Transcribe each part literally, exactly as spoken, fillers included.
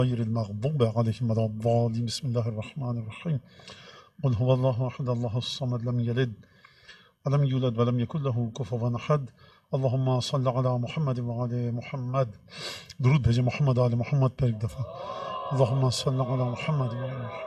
غير المغضوب عليهم ولا الضالين. بسم الله الرحمن الرحيم. قل هو الله أحد الله الصمد لم يلد ولم يولد ولم يكن له كفوا أحد. اللهم صل على محمد وعلى محمد. درود بھیجے محمد آل محمد پر ایک دفعہ. اللهم صل على محمد وعلى محمد.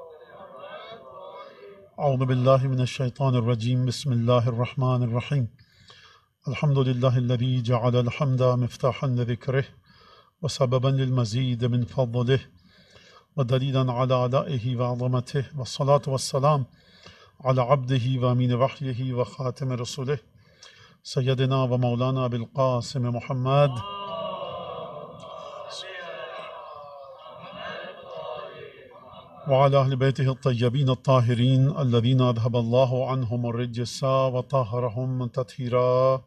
اعوذ بالله من الشيطان الرجيم. بسم الله الرحمن الرحيم. الحمد لله الذي جعل الحمد مفتاحا لذكره وسببا للمزيد من فضله ودليلا على آلائه وعظمته، والصلاة والسلام على عبده وامين وحيه وخاتم رسوله سيدنا ومولانا بالقاسم محمد وعلى أهل بيته الطيبين الطاهرين الذين أذهب الله عنهم الرجس وطهرهم تطهيرا.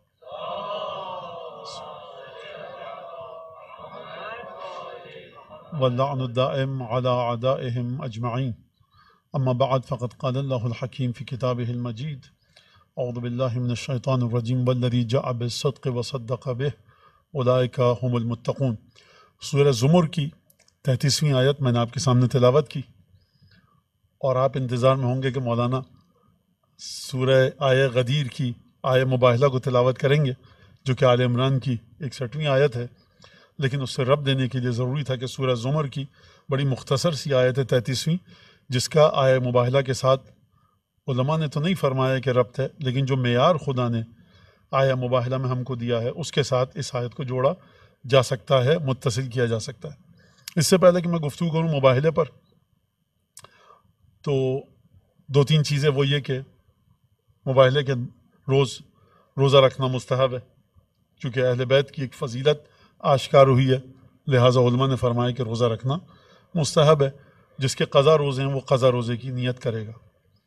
واللعن الدائم على أعدائهم أجمعين. أما بعد، فقد قال الله الحكيم في كتابه المجيد: أعوذ بالله من الشيطان الرجيم والذي جاء بالصدق وصدق به أولئك هم المتقون. سورہ زمر کی تینتیسویں آیت میں نے آپ کے سامنے تلاوت کی، اور آپ انتظار میں ہوں گے کہ مولانا سورہ آیہ غدیر کی آیہ مباہلہ کو تلاوت کریں گے، جو کہ آل عمران کی اکسٹھویں آیت ہے. لیکن اس سے رب دینے کے لیے ضروری تھا کہ سورہ زمر کی بڑی مختصر سی آیت ہے تینتیسویں، جس کا آیہ مباہلہ کے ساتھ علماء نے تو نہیں فرمایا کہ ربط ہے، لیکن جو معیار خدا نے آیہ مباہلہ میں ہم کو دیا ہے اس کے ساتھ اس آیت کو جوڑا جا سکتا ہے، متصل کیا جا سکتا ہے. اس سے پہلے کہ میں گفتگو کروں مباہلے پر، تو دو تین چیزیں وہ یہ کہ مباہلے کے روز روزہ رکھنا مستحب ہے، کیونکہ اہل بیت کی ایک فضیلت آشکار ہوئی ہے، لہٰذا علماء نے فرمایا کہ روزہ رکھنا مستحب ہے. جس کے قضا روزے ہیں وہ قضا روزے کی نیت کرے گا.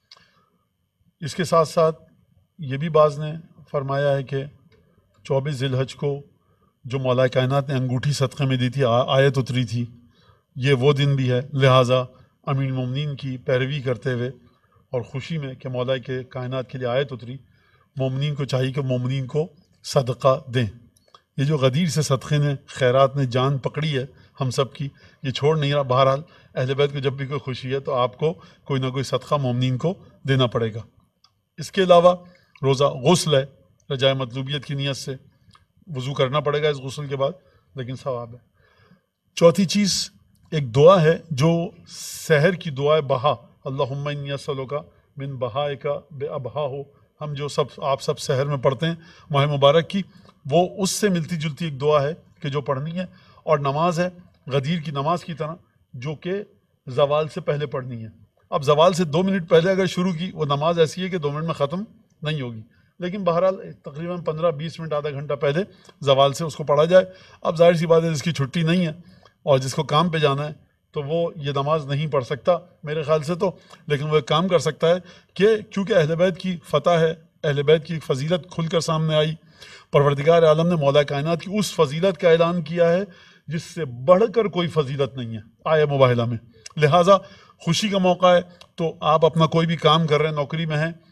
اس کے ساتھ ساتھ یہ بھی بعض نے فرمایا ہے کہ چوبیس ذی الحج کو جو مولا کائنات نے انگوٹھی صدقے میں دی تھی، آیت اتری تھی، یہ وہ دن بھی ہے. لہٰذا امیر المومنین کی پیروی کرتے ہوئے اور خوشی میں کہ مولا کے کائنات کے لیے آیت اتری، مومنین کو چاہیے کہ مومنین کو صدقہ دیں. یہ جو غدیر سے صدقے نے خیرات نے جان پکڑی ہے ہم سب کی، یہ چھوڑ نہیں رہا. بہرحال اہل بیت کو جب بھی کوئی خوشی ہے تو آپ کو کوئی نہ کوئی صدقہ مومنین کو دینا پڑے گا. اس کے علاوہ روزہ غسل ہے، رجائے مطلوبیت کی نیت سے وضو کرنا پڑے گا اس غسل کے بعد، لیکن ثواب ہے. چوتھی چیز ایک دعا ہے جو سحر کی دعا ہے، بہا، اللہم انی اسألک من بہائک بأبہا ہو، ہم جو سب آپ سب سحر میں پڑھتے ہیں ماہ مبارک کی، وہ اس سے ملتی جلتی ایک دعا ہے کہ جو پڑھنی ہے. اور نماز ہے غدیر کی نماز کی طرح، جو کہ زوال سے پہلے پڑھنی ہے. اب زوال سے دو منٹ پہلے اگر شروع کی، وہ نماز ایسی ہے کہ دو منٹ میں ختم نہیں ہوگی، لیکن بہرحال تقریباً پندرہ بیس منٹ آدھا گھنٹہ پہلے زوال سے اس کو پڑھا جائے. اب ظاہر سی بات ہے جس کی چھٹی نہیں ہے اور جس کو کام پہ جانا ہے تو وہ یہ نماز نہیں پڑھ سکتا میرے خیال سے تو، لیکن وہ ایک کام کر سکتا ہے کہ کیونکہ اہل بیت کی فتح ہے، اہل بیت کی فضیلت کھل کر سامنے آئی، پروردگار عالم نے مولا کائنات کی اس فضیلت کا اعلان کیا ہے جس سے بڑھ کر کوئی فضیلت نہیں ہے آیہ مباہلہ میں. لہٰذا خوشی کا موقع ہے تو آپ اپنا کوئی بھی کام کر رہے ہیں، نوکری میں ہیں،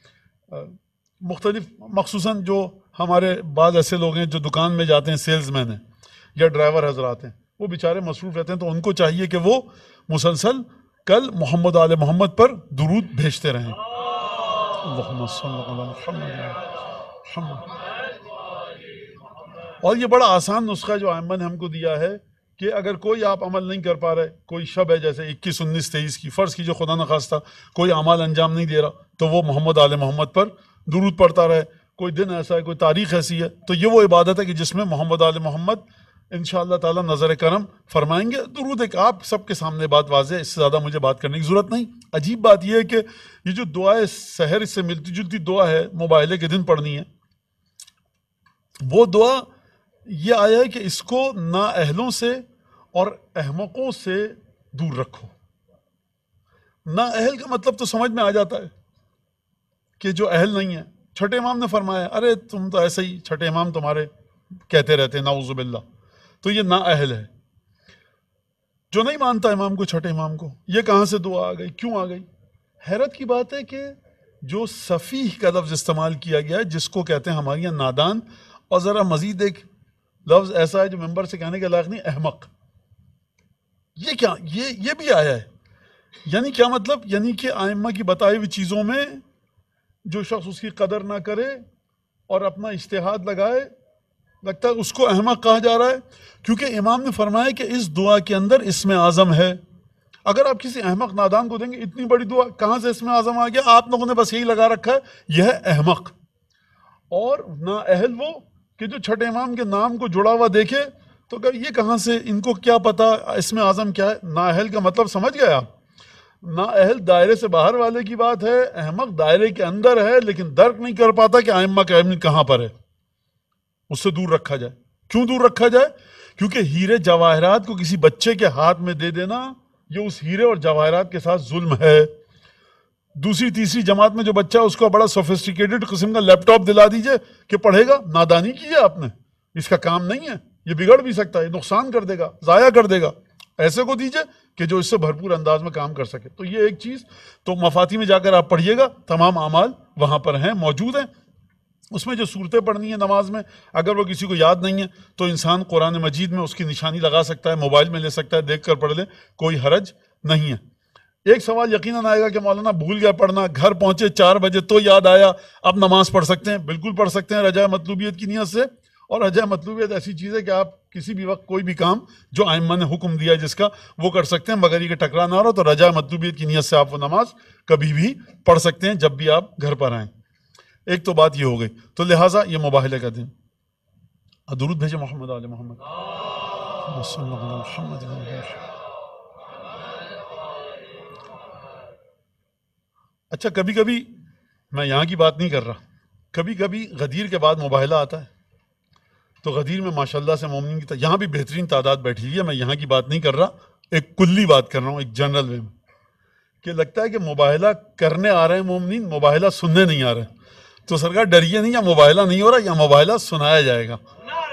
مختلف مخصوصاً جو ہمارے بعض ایسے لوگ ہیں جو دکان میں جاتے ہیں، سیلز مین ہیں یا ڈرائیور حضرات ہیں، وہ بیچارے مصروف رہتے ہیں، تو ان کو چاہیے کہ وہ مسلسل کل محمد آل محمد پر درود بھیجتے رہیں. اللہم صل علی محمد محمد. اور یہ بڑا آسان نسخہ جو ائمہ نے ہم کو دیا ہے کہ اگر کوئی آپ عمل نہیں کر پا رہے، کوئی شب ہے جیسے اکیس انیس تیئیس کی، فرض کی جو خدا نخواستہ کوئی اعمال انجام نہیں دے رہا، تو وہ محمد آل محمد پر درود پڑھتا رہے. کوئی دن ایسا ہے، کوئی تاریخ ایسی ہے، تو یہ وہ عبادت ہے کہ جس میں محمد آل محمد انشاءاللہ تعالی نظر کرم فرمائیں گے. درود ایک آپ سب کے سامنے بات واضح ہے، اس سے زیادہ مجھے بات کرنے کی ضرورت نہیں. عجیب بات یہ ہے کہ یہ جو دعا ہے سحر سے ملتی جلتی دعا ہے، مباہلے کے دن پڑھنی ہے، وہ دعا یہ آیا ہے کہ اس کو نااہلوں سے اور احمقوں سے دور رکھو. نااہل کا مطلب تو سمجھ میں آ جاتا ہے کہ جو اہل نہیں ہے. چھٹے امام نے فرمایا ارے تم تو ایسے ہی چھٹے امام تمہارے کہتے رہتے ہیں نعوذ باللہ، تو یہ نااہل ہے. جو نہیں مانتا امام کو، چھٹے امام کو، یہ کہاں سے دعا آ گئی، کیوں آ گئی؟ حیرت کی بات ہے کہ جو سفیہ کا لفظ استعمال کیا گیا ہے، جس کو کہتے ہیں ہمارے یہاں نادان، اور ذرا مزید ایک لفظ ایسا ہے جو ممبر سے کہنے کے لائق نہیں، احمق. یہ کیا یہ یہ بھی آیا ہے؟ یعنی کیا مطلب؟ یعنی کہ ائمہ کی بتائی ہوئی چیزوں میں جو شخص اس کی قدر نہ کرے اور اپنا اجتہاد لگائے، لگتا ہے اس کو احمق کہا جا رہا ہے، کیونکہ امام نے فرمایا کہ اس دعا کے اندر اسم اعظم ہے۔ اگر آپ کسی احمق نادان کو دیں گے اتنی بڑی دعا، کہاں سے اسم اعظم آ گیا؟ آپ لوگوں نے بس یہی لگا رکھا ہے یہ ہے احمق۔ اور نا اہل وہ کہ جو چھٹے امام کے نام کو جڑا ہوا دیکھے تو کہ یہ کہاں سے، ان کو کیا پتا اسم اعظم کیا ہے؟ نا اہل کا مطلب سمجھ گئے آپ؟ نا اہل دائرے سے باہر والے کی بات ہے، احمق دائرے کے اندر ہے لیکن درک نہیں کر پاتا کہ ائمہ کا علم کہاں پر ہے، اس سے دور رکھا جائے۔ کیوں دور رکھا جائے؟ کیونکہ ہیرے جواہرات کو کسی بچے کے ہاتھ میں دے دینا یہ اس ہیرے اور جواہرات کے ساتھ ظلم ہے۔ دوسری تیسری جماعت میں جو بچہ اس کو بڑا سوفسٹیکیٹڈ قسم کا لیپ ٹاپ دلا دیجئے کہ پڑھے گا، نادانی کی ہے آپ نے، اس کا کام نہیں ہے، یہ بگڑ بھی سکتا ہے، یہ نقصان کر دے گا، ضائع کر دے گا۔ ایسے کو دیجئے کہ جو اس سے بھرپور انداز میں کام کر سکے۔ تو یہ ایک چیز تو مفاتی میں جا کر آپ پڑھیے گا، تمام اعمال وہاں پر ہیں، موجود ہیں۔ اس میں جو صورتیں پڑھنی ہیں نماز میں، اگر وہ کسی کو یاد نہیں ہے تو انسان قرآن مجید میں اس کی نشانی لگا سکتا ہے، موبائل میں لے سکتا ہے، دیکھ کر پڑھ لے، کوئی حرج نہیں ہے۔ ایک سوال یقیناً آئے گا کہ مولانا بھول گیا پڑھنا، گھر پہنچے چار بجے تو یاد آیا، اب نماز پڑھ سکتے ہیں؟ بالکل پڑھ سکتے ہیں رجاء مطلوبیت کی نیت سے۔ اور رجاء مطلوبیت ایسی چیز ہے کہ آپ کسی بھی وقت کوئی بھی کام جو ائمہ نے حکم دیا ہے جس کا، وہ کر سکتے ہیں، مگر یہ کہ ٹکرا نہ رہو، تو رجاء مطلوبیت کی نیت سے آپ وہ نماز کبھی بھی پڑھ سکتے ہیں جب بھی آپ گھر پر آئیں۔ ایک تو بات یہ ہو گئی، تو لہٰذا یہ مباہلے کا دن۔ درود بھیجے محمد آل محمد صلی اللہ علیہ محمد۔ اچھا، کبھی کبھی میں یہاں کی بات نہیں کر رہا، کبھی کبھی غدیر کے بعد مباہلہ آتا ہے، تو غدیر میں ماشاءاللہ سے مومنین کی تا... یہاں بھی بہترین تعداد بیٹھی ہوئی ہے، میں یہاں کی بات نہیں کر رہا، ایک کلی بات کر رہا ہوں، ایک جنرل وے میں، کہ لگتا ہے کہ مباہلہ کرنے آ رہے ہیں مومنین، مباہلہ سننے نہیں آ رہے ہیں۔ تو سرکار ڈریے نہیں، یا مباہلہ نہیں ہو رہا، یا مباہلہ سنایا جائے گا۔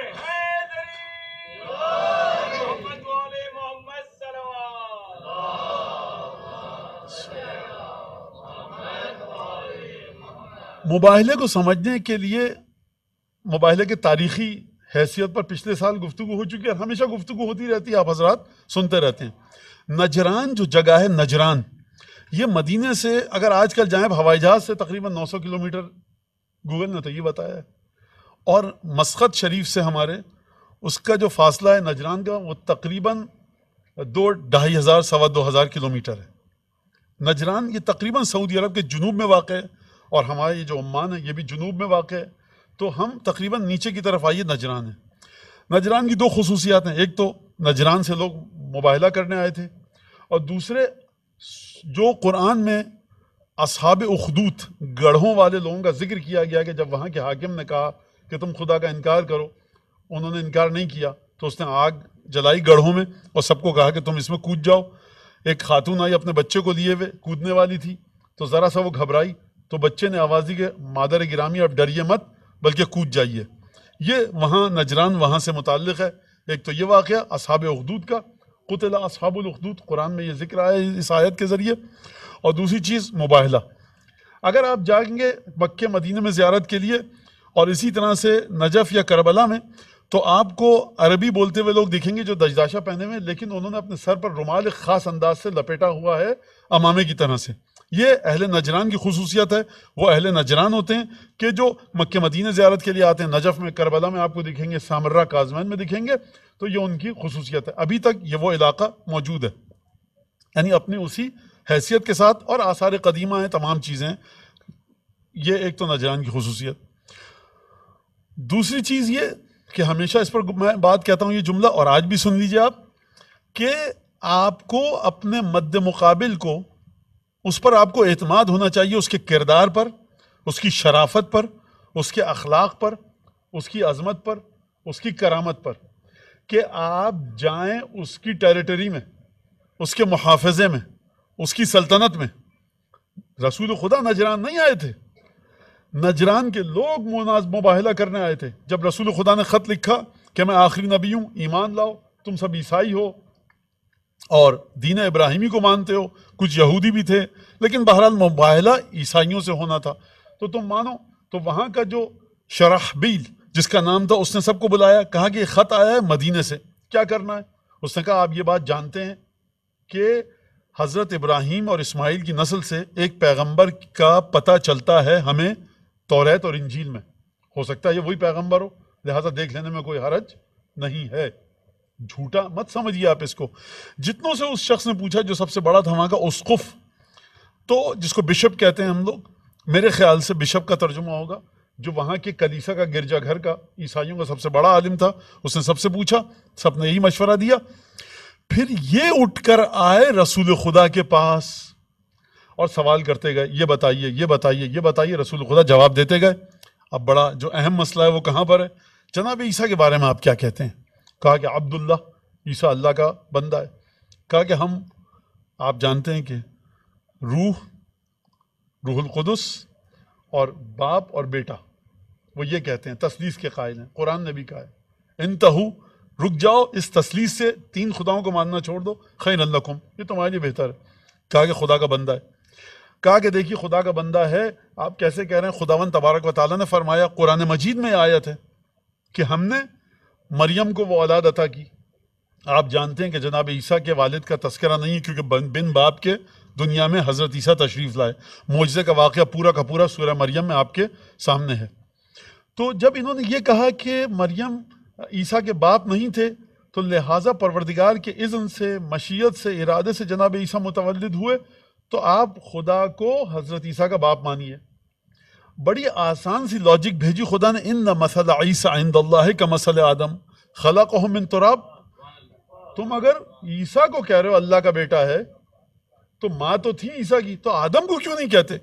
مباہلے کو سمجھنے کے لیے مباہلے کے تاریخی حیثیت پر پچھلے سال گفتگو ہو چکی ہے، اور ہمیشہ گفتگو ہوتی رہتی ہے، آپ حضرات سنتے رہتے ہیں۔ نجران جو جگہ ہے، نجران، یہ مدینے سے اگر آج کل جائیں ہوائی جہاز سے تقریباً نو سو کلومیٹر، گوگل نے تو یہ بتایا ہے، اور مسقط شریف سے ہمارے اس کا جو فاصلہ ہے نجران کا، وہ تقریباً دو ڈھائی ہزار سوا دو ہزار کلومیٹر ہے۔ نجران یہ تقریباً سعودی عرب کے جنوب میں واقع ہے، اور ہمارے یہ جو عمان ہے یہ بھی جنوب میں واقع ہے، تو ہم تقریباً نیچے کی طرف آئیے نجران ہے۔ نجران کی دو خصوصیات ہیں، ایک تو نجران سے لوگ مباہلہ کرنے آئے تھے، اور دوسرے جو قرآن میں اصحاب اخدود، گڑھوں والے لوگوں کا ذکر کیا گیا کہ جب وہاں کے حاکم نے کہا کہ تم خدا کا انکار کرو، انہوں نے انکار نہیں کیا تو اس نے آگ جلائی گڑھوں میں اور سب کو کہا کہ تم اس میں کود جاؤ۔ ایک خاتون آئی اپنے بچے کو لیے ہوئے، کودنے والی تھی، تو ذرا سا وہ گھبرائی تو بچے نے آواز دی کہ مادر گرامی اب ڈریے مت بلکہ کود جائیے۔ یہ وہاں نجران وہاں سے متعلق ہے۔ ایک تو یہ واقعہ اصحاب اخدود کا، قتل اصحاب الاخدود، قرآن میں یہ ذکر آیا ہے اس آیت کے ذریعے، اور دوسری چیز مباہلہ۔ اگر آپ جائیں گے مکہ مدینہ میں زیارت کے لیے اور اسی طرح سے نجف یا کربلا میں، تو آپ کو عربی بولتے ہوئے لوگ دکھیں گے جو دشداشہ پہنے ہوئے، لیکن انہوں نے اپنے سر پر رومال ایک خاص انداز سے لپیٹا ہوا ہے امامے کی طرح سے۔ یہ اہل نجران کی خصوصیت ہے، وہ اہل نجران ہوتے ہیں کہ جو مکہ مدینہ زیارت کے لیے آتے ہیں۔ نجف میں، کربلا میں آپ کو دکھیں گے، سامرہ کاظمین میں دکھیں گے، تو یہ ان کی خصوصیت ہے۔ ابھی تک یہ وہ علاقہ موجود ہے، یعنی اپنی اسی حیثیت کے ساتھ، اور آثار قدیمہ ہیں، تمام چیزیں۔ یہ ایک تو نجران کی خصوصیت۔ دوسری چیز یہ کہ ہمیشہ اس پر میں بات کہتا ہوں، یہ جملہ، اور آج بھی سن لیجئے آپ، کہ آپ کو اپنے مد مقابل کو، اس پر آپ کو اعتماد ہونا چاہیے، اس کے کردار پر، اس کی شرافت پر، اس کے اخلاق پر، اس کی عظمت پر، اس کی کرامت پر، کہ آپ جائیں اس کی ٹیریٹری میں، اس کے محافظے میں، اس کی سلطنت میں۔ رسول خدا نجران نہیں آئے تھے، نجران کے لوگ مباہلہ کرنے آئے تھے۔ جب رسول خدا نے خط لکھا کہ میں آخری نبی ہوں، ایمان لاؤ، تم سب عیسائی ہو اور دین ابراہیمی کو مانتے ہو، کچھ یہودی بھی تھے، لیکن بہرحال مباہلہ عیسائیوں سے ہونا تھا، تو تم مانو۔ تو وہاں کا جو شرحبیل جس کا نام تھا، اس نے سب کو بلایا، کہا کہ یہ خط آیا ہے مدینے سے، کیا کرنا ہے؟ اس نے کہا آپ یہ بات جانتے ہیں کہ حضرت ابراہیم اور اسماعیل کی نسل سے ایک پیغمبر کا پتہ چلتا ہے ہمیں توریت اور انجیل میں، ہو سکتا ہے یہ وہی پیغمبر ہو، لہذا دیکھ لینے میں کوئی حرج نہیں ہے۔ جھوٹا مت سمجھیے آپ اس کو۔ جتنوں سے اس شخص نے پوچھا جو سب سے بڑا تھا وہاں کا اسقف، تو جس کو بشپ کہتے ہیں ہم لوگ، میرے خیال سے بشپ کا ترجمہ ہوگا، جو وہاں کے کلیسا کا گرجا گھر کا عیسائیوں کا سب سے بڑا عالم تھا، اس نے سب سے پوچھا، سب نے یہی مشورہ دیا۔ پھر یہ اٹھ کر آئے رسول خدا کے پاس اور سوال کرتے گئے، یہ بتائیے یہ بتائیے یہ بتائیے، رسول خدا جواب دیتے گئے۔ اب بڑا جو اہم مسئلہ ہے وہ کہاں پر ہے؟ جناب عیسیٰ کے بارے میں آپ کیا کہتے ہیں؟ کہا کہ عبداللہ، عیسیٰ اللہ کا بندہ ہے۔ کہا کہ ہم، آپ جانتے ہیں کہ روح روح القدس اور باپ اور بیٹا وہ یہ کہتے ہیں، تثلیث کے قائل ہیں، قرآن نے بھی کہا ہے انتہو، رک جاؤ اس تثلیث سے، تین خداؤں کو ماننا چھوڑ دو، خیر لکم، یہ تمہارے لیے بہتر ہے۔ کہا کہ خدا کا بندہ ہے۔ کہا کہ دیکھیے خدا کا بندہ ہے، آپ کیسے کہہ رہے ہیں؟ خداوند تبارک و تعالیٰ نے فرمایا، قرآن مجید میں آیت ہے کہ ہم نے مریم کو وہ اولاد عطا کی۔ آپ جانتے ہیں کہ جناب عیسیٰ کے والد کا تذکرہ نہیں ہے، کیونکہ بن باپ کے دنیا میں حضرت عیسیٰ تشریف لائے۔ معجزے کا واقعہ پورا کا پورا سورہ مریم میں آپ کے سامنے ہے۔ تو جب انہوں نے یہ کہا کہ مریم عیسیٰ کے باپ نہیں تھے، تو لہٰذا پروردگار کے اذن سے، مشیت سے، ارادے سے جناب عیسیٰ متولد ہوئے، تو آپ خدا کو حضرت عیسیٰ کا باپ مانیے۔ بڑی آسان سی لاجک بھیجی خدا نے، ان مثل عیسیٰ عند اللہ کمثل آدم خلقہ من تراب۔ تم اگر عیسیٰ کو کہہ رہے ہو اللہ کا بیٹا ہے، تو ماں تو تھی عیسیٰ کی، تو آدم کو کیوں نہیں کہتے؟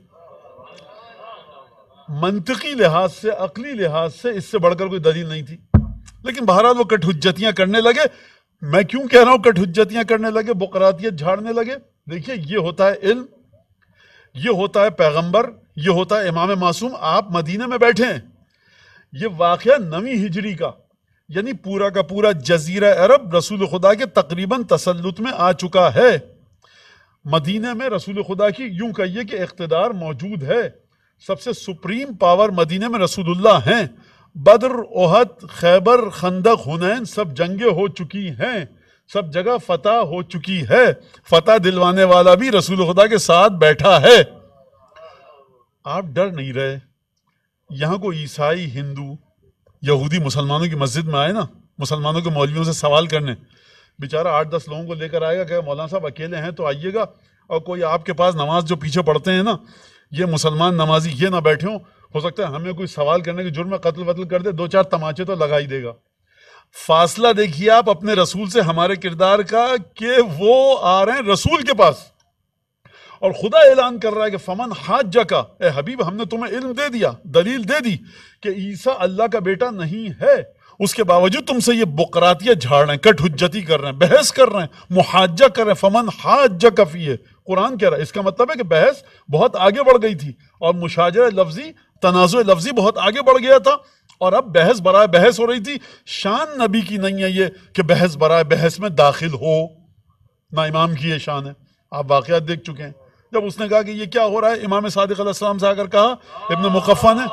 منطقی لحاظ سے، عقلی لحاظ سے اس سے بڑھ کر کوئی دلیل نہیں تھی۔ لیکن بہرحال وہ کٹ حجتیاں کرنے لگے۔ میں کیوں کہہ رہا ہوں کٹ حجتیاں کرنے لگے، بقراتیت جھاڑنے لگے؟ دیکھیے یہ ہوتا ہے علم، یہ ہوتا ہے پیغمبر، یہ ہوتا ہے امام معصوم۔ آپ مدینہ میں بیٹھے ہیں، یہ واقعہ نویں ہجری کا، یعنی پورا کا پورا جزیرہ عرب رسول خدا کے تقریباً تسلط میں آ چکا ہے۔ مدینہ میں رسول خدا کی یوں کہیے کہ اقتدار موجود ہے، سب سے سپریم پاور مدینہ میں رسول اللہ ہیں۔ بدر، احد، خیبر، خندق، حنین سب جنگیں ہو چکی ہیں، سب جگہ فتح ہو چکی ہے، فتح دلوانے والا بھی رسول خدا کے ساتھ بیٹھا ہے۔ آپ ڈر نہیں رہے؟ یہاں کو عیسائی، ہندو، یہودی مسلمانوں کی مسجد میں آئے نا، مسلمانوں کے مولویوں سے سوال کرنے، بیچارہ آٹھ دس لوگوں کو لے کر آئے گا کہ مولانا صاحب اکیلے ہیں تو آئیے گا، اور کوئی آپ کے پاس نماز جو پیچھے پڑھتے ہیں نا، یہ مسلمان نمازی یہ نہ بیٹھے ہوں، ہو سکتا ہے ہمیں کوئی سوال کرنے کے جرم میں قتل وتل کر دے، دو چار تماچے تو لگا ہی دے گا۔ فاصلہ دیکھیے آپ اپنے رسول سے ہمارے کردار کا، کہ وہ آ رہے ہیں رسول کے پاس، اور خدا اعلان کر رہا ہے کہ فمن حاجک، اے حبیب ہم نے تمہیں علم دے دیا، دلیل دے دی کہ عیسیٰ اللہ کا بیٹا نہیں ہے، اس کے باوجود تم سے یہ بقراتیہ جھاڑ رہے ہیں، کٹ حجتی کر رہے ہیں، بحث کر رہے ہیں، محاجہ کر رہے ہیں۔ فمن حاجک فیہ، قرآن کہہ رہا ہے، اس کا مطلب ہے کہ بحث بہت آگے بڑھ گئی تھی، اور مشاجرہ لفظی، تنازع لفظی بہت آگے بڑھ گیا تھا، اور اب بحث برائے بحث ہو رہی تھی۔ شان نبی کی نہیں ہے یہ کہ بحث برائے بحث میں داخل ہو، نہ امام کی یہ شان ہے۔ آپ واقعات دیکھ چکے ہیں، جب اس نے کہا کہ یہ کیا ہو رہا ہے، امام صادق علیہ السلام سے آ کر کہا ابن مقفع نے،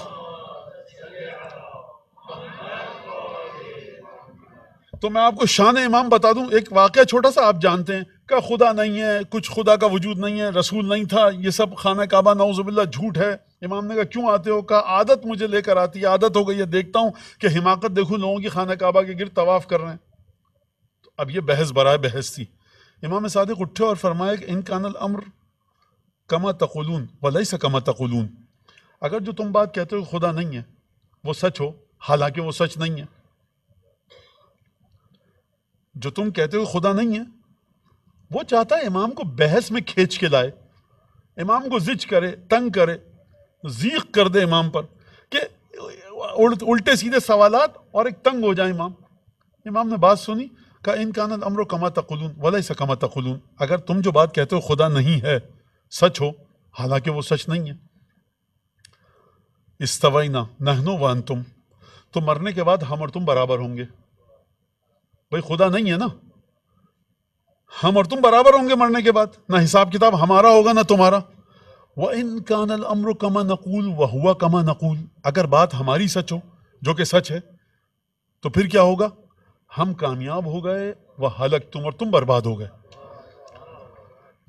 تو میں آپ کو شان امام بتا دوں، ایک واقعہ چھوٹا سا آپ جانتے ہیں کہ خدا نہیں ہے، کچھ خدا کا وجود نہیں ہے، رسول نہیں تھا، یہ سب خانہ کعبہ نعوذ باللہ جھوٹ ہے۔ امام نے کہا کیوں آتے ہو؟ کہا عادت مجھے لے کر آتی ہے، عادت ہو گئی ہے، دیکھتا ہوں کہ حماقت دیکھوں لوگوں کی خانہ کعبہ کے گرد طواف کر رہے ہیں۔ اب یہ بحث برائے بحث تھی۔ امام صادق اٹھے اور فرمایا کہ ان کان الامر کما تقولون ولیس کما تقولون، اگر جو تم بات کہتے ہو خدا نہیں ہے وہ سچ ہو، حالانکہ وہ سچ نہیں ہے۔ جو تم کہتے ہو خدا نہیں ہے، وہ چاہتا ہے امام کو بحث میں کھینچ کے لائے، امام کو زج کرے، تنگ کرے، زیق کر دے امام پر، کہ الٹے سیدھے سوالات اور ایک تنگ ہو جائے امام۔ امام نے بات سنی، کہا ان کان الامر کما تقولون ولیس کما تقولون، اگر تم جو بات کہتے ہو خدا نہیں ہے سچ ہو، حالانکہ وہ سچ نہیں ہے۔ استوینا نحن وانتم، تو مرنے کے بعد ہم اور تم برابر ہوں گے۔ بھئی خدا نہیں ہے نا، ہم اور تم برابر ہوں گے مرنے کے بعد، نہ حساب کتاب ہمارا ہوگا نہ تمہارا۔ وَإِن كَانَ الْأَمْرُ كَمَا نَقُولُ وَهُوَ كَمَا نَقُولُ، اگر بات ہماری سچ ہو جو کہ سچ ہے، تو پھر کیا ہوگا؟ ہم کامیاب ہو گئے، وَهَلَكْتُمْ، اور تم برباد ہو گئے۔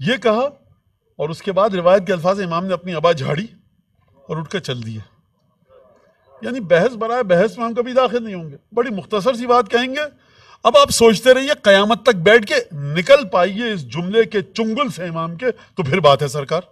یہ کہا اور اس کے بعد روایت کے الفاظ امام نے اپنی ابا جھاڑی اور اٹھ کر چل دیے. یعنی بحث برائے بحث میں ہم کبھی داخل نہیں ہوں گے, بڑی مختصر سی بات کہیں گے. اب آپ سوچتے رہیے قیامت تک بیٹھ کے نکل پائیے اس جملے کے چنگل سے امام کے, تو پھر بات ہے سرکار.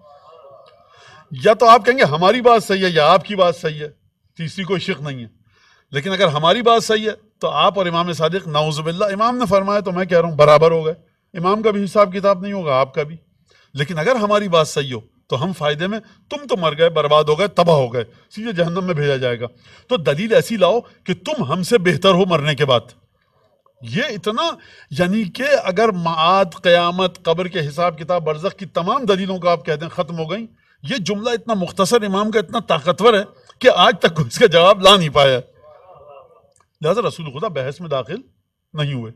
یا تو آپ کہیں گے ہماری بات صحیح ہے یا آپ کی بات صحیح ہے, تیسری کوئی شک نہیں ہے. لیکن اگر ہماری بات صحیح ہے تو آپ اور امام صادق نعوذ باللہ, امام نے فرمایا تو میں کہہ رہا ہوں برابر ہو گئے. امام کا بھی حساب کتاب نہیں ہوگا, آپ کا بھی. لیکن اگر ہماری بات صحیح ہو تو ہم فائدے میں, تم تو مر گئے, برباد ہو گئے, تباہ ہو گئے, سیدھے جہنم میں بھیجا جائے گا. تو دلیل ایسی لاؤ کہ تم ہم سے بہتر ہو مرنے کے بعد. یہ اتنا, یعنی کہ اگر معاد, قیامت, قبر کے حساب کتاب, برزخ کی تمام دلیلوں کا آپ کہہ دیں ختم ہو گئیں, یہ جملہ اتنا مختصر امام کا اتنا طاقتور ہے کہ آج تک کوئی اس کا جواب لا نہیں پایا. لہذا رسول خدا بحث میں داخل نہیں ہوئے.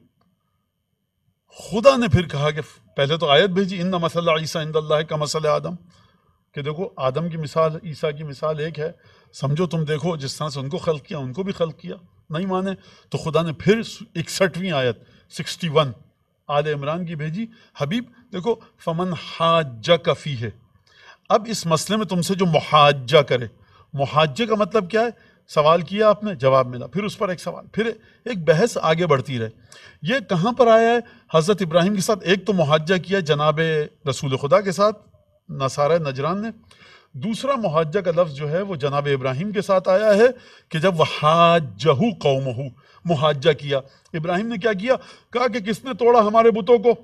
خدا نے پھر کہا کہ پہلے تو آیت بھیجی ان مثل عیسیٰ عند اللہ کمثل آدم, کہ دیکھو آدم کی مثال عیسیٰ کی مثال ایک ہے, سمجھو تم دیکھو جس طرح سے ان کو خلق کیا ان کو بھی خلق کیا. نہیں مانے تو خدا نے پھر اکسٹھویں آیت سکسٹی ون آل عمران کی بھیجی. حبیب دیکھو فمن حاجک فیہ, اب اس مسئلے میں تم سے جو محاجہ کرے, محاجہ کا مطلب کیا ہے؟ سوال کیا آپ نے, جواب ملا, پھر اس پر ایک سوال, پھر ایک بحث آگے بڑھتی رہے. یہ کہاں پر آیا ہے؟ حضرت ابراہیم کے ساتھ ایک تو محاجہ کیا جناب رسول خدا کے ساتھ نصارہ نجران نے, دوسرا محاجہ کا لفظ جو ہے وہ جناب ابراہیم کے ساتھ آیا ہے کہ جب وحاجہ قومہ, محاجہ کیا. ابراہیم نے کیا کیا؟ کہا کہ کس نے توڑا ہمارے بتوں کو؟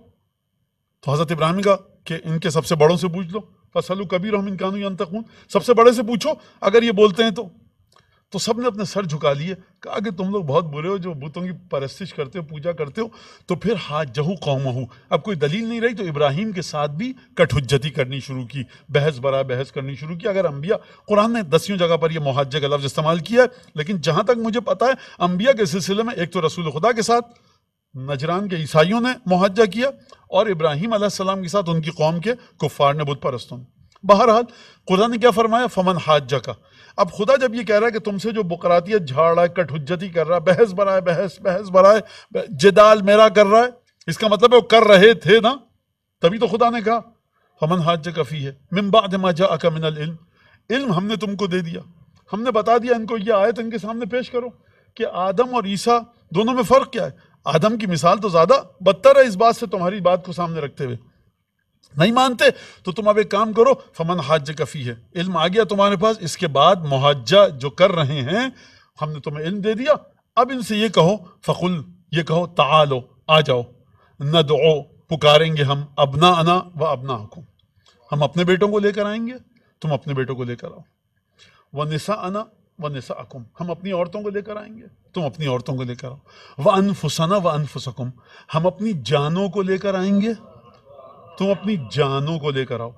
تو حضرت ابراہیم نے کہا کہ ان کے سب سے بڑوں سے پوچھ لو, فَاسْأَلُوا كَبِيرَهُمْ إِنْ كَانُوا يَنْطِقُونَ, سب سے بڑے سے پوچھو اگر یہ بولتے ہیں تو. تو سب نے اپنے سر جھکا لیے, کہا کہ تم لوگ بہت برے ہو جو بتوں کی پرستش کرتے ہو, پوجا کرتے ہو. تو پھر حاجہ قومہ, اب کوئی دلیل نہیں رہی تو ابراہیم کے ساتھ بھی کٹ حجتی کرنی شروع کی, بحث برا بحث کرنی شروع کی. اگر انبیاء, قرآن نے دسیوں جگہ پر یہ محاجہ کا لفظ استعمال کیا ہے, لیکن جہاں تک مجھے پتا ہے انبیاء کے سلسلے میں ایک تو رسول خدا کے ساتھ نجران کے عیسائیوں نے محاجہ کیا, اور ابراہیم علیہ السلام کے ساتھ ان کی قوم کے کفار نے, بت پرستوں نے. بہرحال خدا نے کیا فرمایا؟ فمن حاجہ کا. اب خدا جب یہ کہہ رہا ہے کہ تم سے جو بقراتیت جھاڑ رہا ہے, کٹ حجتی کر رہا ہے, بحث برائے بحث بحث برائے جدال میرا کر رہا ہے, اس کا مطلب ہے وہ کر رہے تھے نا, تبھی تو خدا نے کہا فمن حاجہ فیہ من بعد ما جاءک من العلم, علم ہم نے تم کو دے دیا, ہم نے بتا دیا ان کو, یہ آیت ان کے سامنے پیش کرو کہ آدم اور عیسیٰ دونوں میں فرق کیا ہے. آدم کی مثال تو زیادہ بدتر ہے اس بات سے, تمہاری بات کو سامنے رکھتے ہوئے. نہیں مانتے تو تم اب ایک کام کرو, فمن حاجہ فیہ, علم آ گیا تمہارے پاس, اس کے بعد محاجہ جو کر رہے ہیں ہم نے تمہیں علم دے دیا, اب ان سے یہ کہو, فقل, یہ کہو, تعالو, آ جاؤ, ندعو, پکاریں گے ہم, ابناءنا و ابناءکم, ہم اپنے بیٹوں کو لے کر آئیں گے, تم اپنے بیٹوں کو لے کر آؤ, ونساءنا و نساءکم, ہم اپنی عورتوں کو لے کر آئیں گے, تم اپنی عورتوں کو لے کر آؤ, وانفسنا و انفسکم, ہم اپنی جانوں کو لے کر آئیں گے, تم اپنی جانوں کو لے کر آؤ.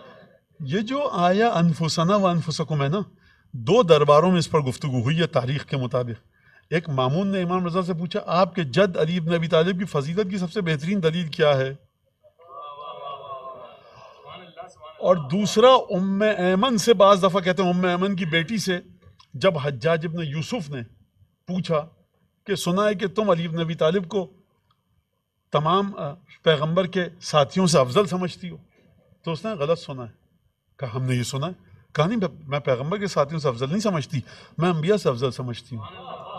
یہ جو آیا انفسنا و انفسکم ہے نا, دو درباروں میں اس پر گفتگو ہوئی ہے تاریخ کے مطابق. ایک مامون نے امام رضا سے پوچھا آپ کے جد علی بن ابی طالب کی فضیلت کی سب سے بہترین دلیل کیا ہے, اور دوسرا ام ایمن سے, بعض دفعہ کہتے ہیں ام ایمن کی بیٹی سے, جب حجاج ابن یوسف نے پوچھا کہ سنا ہے کہ تم علی بن ابی طالب کو تمام پیغمبر کے ساتھیوں سے افضل سمجھتی ہو, تو اس نے غلط سنا ہے. کہا ہم نے یہ سنا ہے, کہا نہیں میں پیغمبر کے ساتھیوں سے افضل نہیں سمجھتی, میں انبیاء سے افضل سمجھتی ہوں.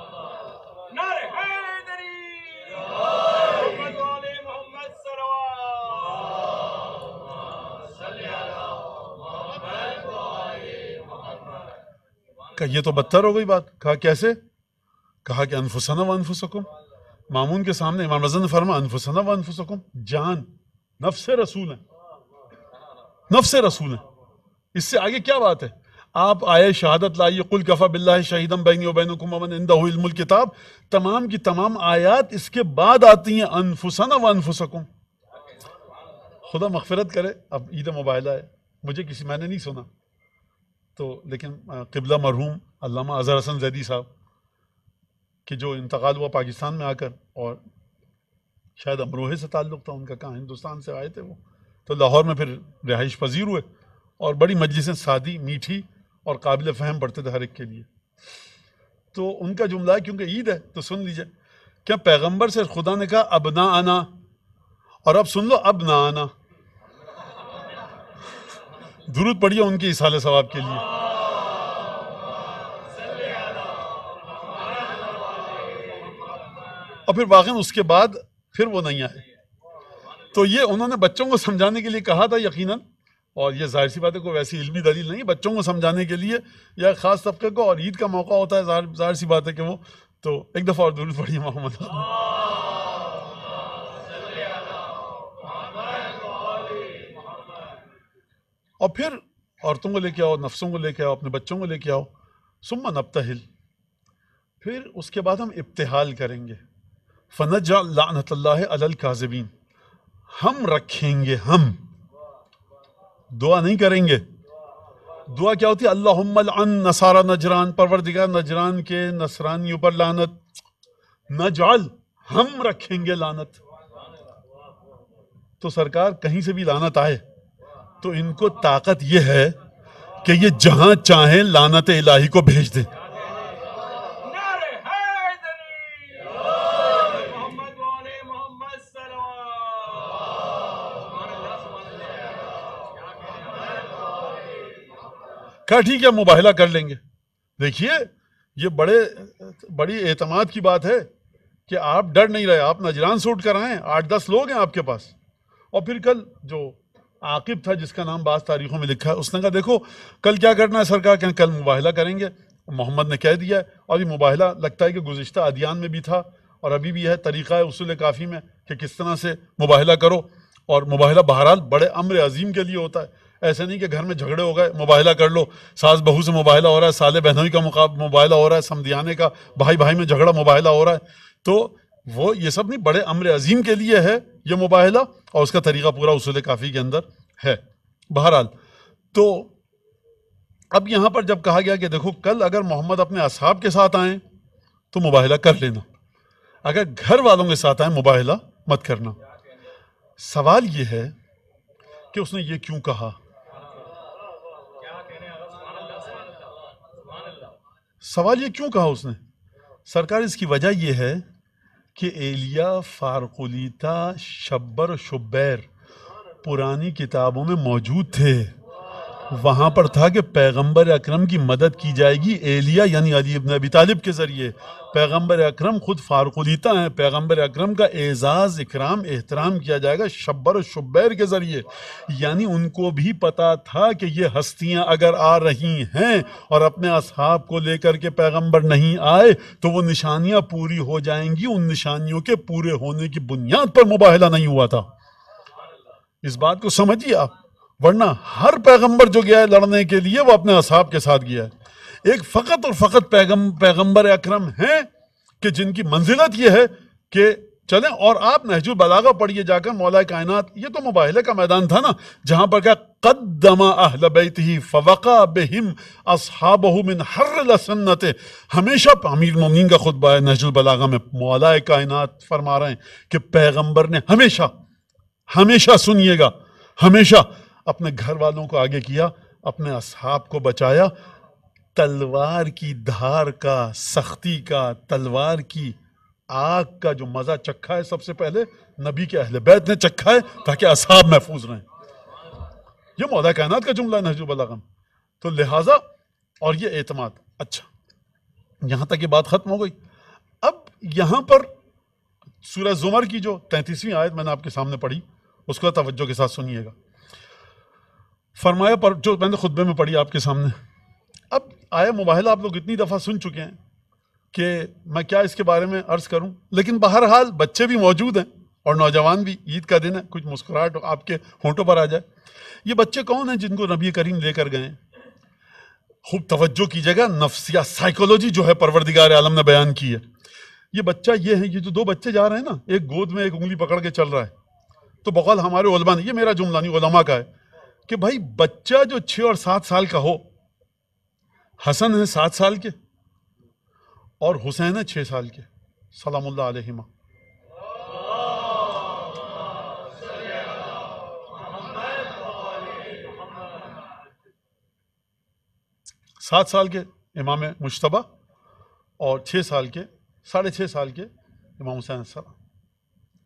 کہ یہ تو بدتر ہو گئی بات. کہا کیسے؟ کہا کہ انفسنا و انفسکم, مامون کے سامنے امام رضا نے فرمایا انفسنا و انفسکم, جان نفس رسول ہے, نفس رسول ہے, اس سے آگے کیا بات ہے؟ آپ آئے شہادت لائیے, قل کفی باللہ شہیدا بینی و بینکم ومن عندہ علم الکتاب, تمام کی تمام آیات اس کے بعد آتی ہیں انفسنا و انفسکم. خدا مغفرت کرے, اب عید مباہلہ ہے, مجھے کسی, میں نے نہیں سنا تو, لیکن قبلہ مرحوم علامہ اظہر حسن زیدی صاحب کہ جو انتقال ہوا پاکستان میں آ کر, اور شاید امروہے سے تعلق تھا ان کا, کہاں ہندوستان سے آئے تھے وہ, تو لاہور میں پھر رہائش پذیر ہوئے, اور بڑی مجلسیں سادی, میٹھی اور قابل فہم پڑھتے تھے ہر ایک کے لیے. تو ان کا جملہ ہے, کیونکہ عید ہے تو سن لیجئے, کیا پیغمبر سے خدا نے کہا ابناءنا, اور اب سن لو ابناءنا, درود پڑھیے ان کے ایصال ثواب کے لیے. اور پھر واقعاً اس کے بعد پھر وہ نہیں آئے. تو یہ انہوں نے بچوں کو سمجھانے کے لیے کہا تھا یقیناً، اور یہ ظاہر سی بات ہے کوئی ویسی علمی دلیل نہیں، بچوں کو سمجھانے کے لیے یا خاص طبقے کو، اور عید کا موقع ہوتا ہے، ظاہر ظاہر سی بات ہے کہ وہ تو ایک دفعہ اور درود پڑھیے محمد. اور پھر عورتوں کو لے کے آؤ، نفسوں کو لے کے آؤ، اپنے بچوں کو لے کے آؤ. ثم نبتہل، پھر اس کے بعد ہم ابتحال کریں گے. فنجعل لعنت اللہ علی الکاذبین، ہم رکھیں گے، ہم دعا نہیں کریں گے. دعا کیا ہوتی ہے؟ اللہم لعن نصارى نجران، پروردگار نجران کے نصرانیوں پر لعنت. نجعل، ہم رکھیں گے لعنت. تو سرکار کہیں سے بھی لعنت آئے تو ان کو طاقت یہ ہے کہ یہ جہاں چاہیں لعنت الہی کو بھیج دیں. کہا ٹھیک ہے مباہلہ کر لیں گے. دیکھیے یہ بڑے بڑی اعتماد کی بات ہے کہ آپ ڈر نہیں رہے، آپ نجران سوٹ کر آئیں، آٹھ دس لوگ ہیں آپ کے پاس. اور پھر کل جو عاقب تھا جس کا نام بعض تاریخوں میں لکھا ہے، اس نے کہا دیکھو کل کیا کرنا ہے سرکار، کہ کل مباہلہ کریں گے. محمد نے کہہ دیا ہے، اور یہ مباہلہ لگتا ہے کہ گزشتہ ادیان میں بھی تھا اور ابھی بھی ہے، طریقہ ہے اصول کافی میں کہ کس طرح سے مباہلہ کرو. اور مباہلہ بہرحال بڑے امر عظیم کے لیے ہوتا ہے. ایسے نہیں کہ گھر میں جھگڑے ہو گئے مباہلہ کر لو، ساس بہو سے مباہلہ ہو رہا ہے، سالے بہنوئی کا مباہلہ ہو رہا ہے، سمدیانے کا، بھائی بھائی میں جھگڑا مباہلہ ہو رہا ہے. تو وہ یہ سب نہیں، بڑے امر عظیم کے لیے ہے یہ مباہلہ، اور اس کا طریقہ پورا اصول کافی کے اندر ہے. بہرحال تو اب یہاں پر جب کہا گیا کہ دیکھو کل اگر محمد اپنے اصحاب کے ساتھ آئیں تو مباہلہ کر لینا، اگر گھر والوں کے ساتھ آئیں مباہلہ مت کرنا. سوال یہ ہے کہ اس نے یہ کیوں کہا؟ سوال یہ کیوں کہا اس نے؟ سرکار اس کی وجہ یہ ہے کہ ایلیا، فارقلیتا، شبر و شبیر پرانی کتابوں میں موجود تھے. وہاں پر تھا کہ پیغمبر اکرم کی مدد کی جائے گی ایلیا یعنی علی ابن ابی طالب کے ذریعے. پیغمبر اکرم خود فارقلیتا ہیں، پیغمبر اکرم کا اعزاز، اکرام، احترام کیا جائے گا شبر و شبیر کے ذریعے. یعنی ان کو بھی پتا تھا کہ یہ ہستیاں اگر آ رہی ہیں اور اپنے اصحاب کو لے کر کے پیغمبر نہیں آئے تو وہ نشانیاں پوری ہو جائیں گی. ان نشانیوں کے پورے ہونے کی بنیاد پر مباہلہ نہیں ہوا تھا. اس بات کو سمجھیے آپ، ورنہ ہر پیغمبر جو گیا ہے لڑنے کے لیے وہ اپنے اصحاب کے ساتھ گیا ہے. ایک فقط اور فقط پیغم پیغمبر اکرم ہیں کہ جن کی منزلت یہ ہے کہ چلیں. اور آپ نہج البلاغہ پڑھیے جا کر، مولا کائنات، یہ تو مباہلے کا میدان تھا نا، جہاں پر کیا قدم اہل بیتہ فوقع بہم اصحابہ من حر السنت. ہمیشہ امیر المومنین کا خطبہ ہے نہج البلاغہ میں، مولا کائنات فرما رہے ہیں کہ پیغمبر نے ہمیشہ ہمیشہ سنیے گا، ہمیشہ اپنے گھر والوں کو آگے کیا، اپنے اصحاب کو بچایا. تلوار کی دھار کا، سختی کا، تلوار کی آگ کا جو مزہ چکھا ہے سب سے پہلے نبی کے اہل بیت نے چکھا ہے تاکہ اصحاب محفوظ رہیں. یہ مولا کائنات کا جملہ ہے نہج البلاغہ. تو لہٰذا اور یہ اعتماد. اچھا یہاں تک یہ بات ختم ہو گئی. اب یہاں پر سورہ زمر کی جو تینتیسویں آیت میں نے آپ کے سامنے پڑھی اس کو توجہ کے ساتھ سنیے گا. فرمایا پر جو میں نے خطبے میں پڑھی آپ کے سامنے. اب آیا مباہلہ آپ لوگ اتنی دفعہ سن چکے ہیں کہ میں کیا اس کے بارے میں عرض کروں، لیکن بہرحال بچے بھی موجود ہیں اور نوجوان بھی. عید کا دن ہے، کچھ مسکراہٹ آپ کے ہونٹوں پر آ جائے. یہ بچے کون ہیں جن کو نبی کریم لے کر گئے؟ خوب توجہ کیجیے گا، نفسیات، سائیکولوجی جو ہے پروردگار عالم نے بیان کی ہے. یہ بچہ یہ ہے، یہ جو دو بچے جا رہے ہیں نا، ایک گود میں ایک انگلی پکڑ کے چل رہا ہے. تو بقول ہمارے علماء نے، یہ میرا جملہ نہیں علماء کا ہے، کہ بھائی بچہ جو چھ اور سات سال کا ہو، حسن ہے سات سال کے اور حسین ہے چھ سال کے، سلام اللہ علیہما. سات سال کے امام مجتبیٰ اور چھ سال کے، ساڑھے چھ سال کے امام حسین السلام.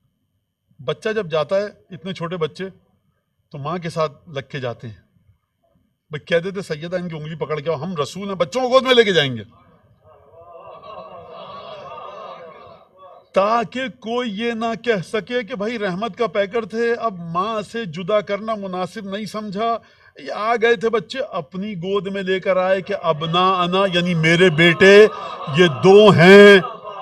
بچہ جب جاتا ہے، اتنے چھوٹے بچے تو ماں کے ساتھ لگ کے جاتے ہیں. بھئی کہہ دیتے سیدہ ان کی انگلی پکڑ کے ہم رسول ہیں، بچوں کو گود میں لے کے جائیں گے، تاکہ کوئی یہ نہ کہہ سکے کہ بھائی رحمت کا پیکر تھے، اب ماں سے جدا کرنا مناسب نہیں سمجھا، یہ آ گئے تھے بچے اپنی گود میں لے کر آئے کہ ابنا انا یعنی میرے بیٹے یہ دو ہیں،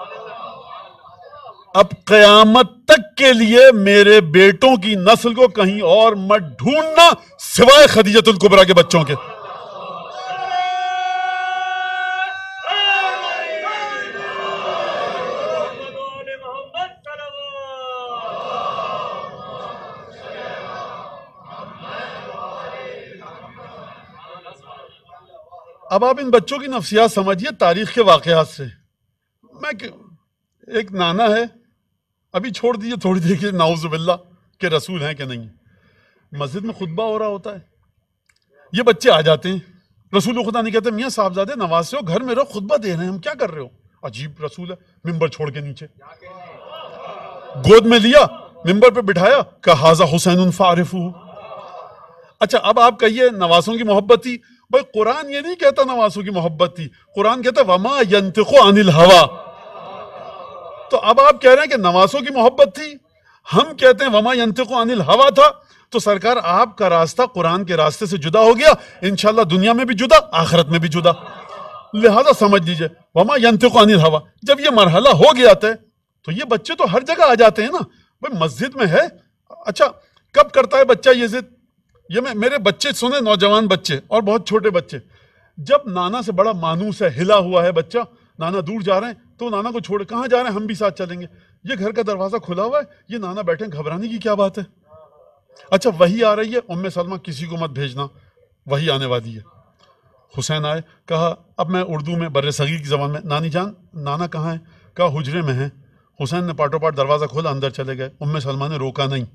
اب قیامت تک کے لیے میرے بیٹوں کی نسل کو کہیں اور مت ڈھونڈنا سوائے خدیجۃ الکبریٰ کے بچوں کے۔ اب آپ ان بچوں کی نفسیات سمجھیے تاریخ کے واقعات سے۔ میں ایک نانا ہے، ابھی چھوڑ دیجئے تھوڑی دیر کے نعوذ باللہ کہ رسول ہیں کہ نہیں، مسجد میں خطبہ ہو رہا ہوتا ہے، یہ بچے آ جاتے ہیں، رسول خدا نہیں کہتے میاں صاحبزادے نواز سے ہو، گھر میں رہو، خطبہ دے رہے ہیں، ہم کیا کر رہے ہو؟ عجیب رسول ہے، ممبر چھوڑ کے نیچے، گود میں لیا، ممبر پہ بٹھایا، کہا ھذا حسین فاعرفوہ۔ اچھا اب آپ کہیے نوازوں کی محبت تھی، بھائی قرآن یہ نہیں کہتا نوازوں کی محبت تھی، قرآن کہتا ہے وما ینطق عن الہوی۔ تو اب آپ کہہ رہے ہیں کہ نوازوں کی محبت تھی، ہم کہتے ہیں وما ینطق عن الہوی تھا، تو سرکار آپ کا راستہ قرآن کے راستے سے جدا ہو گیا، انشاءاللہ دنیا میں بھی جدا، آخرت میں بھی جدا، لہذا سمجھ لیجئے وما ینطق عن الہوی۔ جب یہ مرحلہ ہو گیا تھا تو یہ بچے تو ہر جگہ آ جاتے ہیں نا، بھائی مسجد میں ہے، اچھا کب کرتا ہے بچہ یہ ضد؟ یہ میں میرے بچے سنے، نوجوان بچے اور بہت چھوٹے بچے، جب نانا سے بڑا مانوس ہے، ہلا ہوا ہے بچہ، نانا دور جا رہے ہیں تو نانا کو چھوڑے کہاں جا رہے ہیں، ہم بھی ساتھ چلیں گے، یہ گھر کا دروازہ کھلا ہوا ہے، یہ نانا بیٹھے ہیں، گھبرانے کی کیا بات ہے؟ اچھا وحی آ رہی ہے، ام سلمہ کسی کو مت بھیجنا، وحی آنے والی ہے، حسین آئے، کہا اب میں اردو میں بر صغیر کی زبان میں، نانی جان نانا کہاں ہے؟ کہا حجرے میں ہیں۔ حسین نے پاٹو پاٹ دروازہ کھولا، اندر چلے گئے، ام سلمہ نے روکا نہیں۔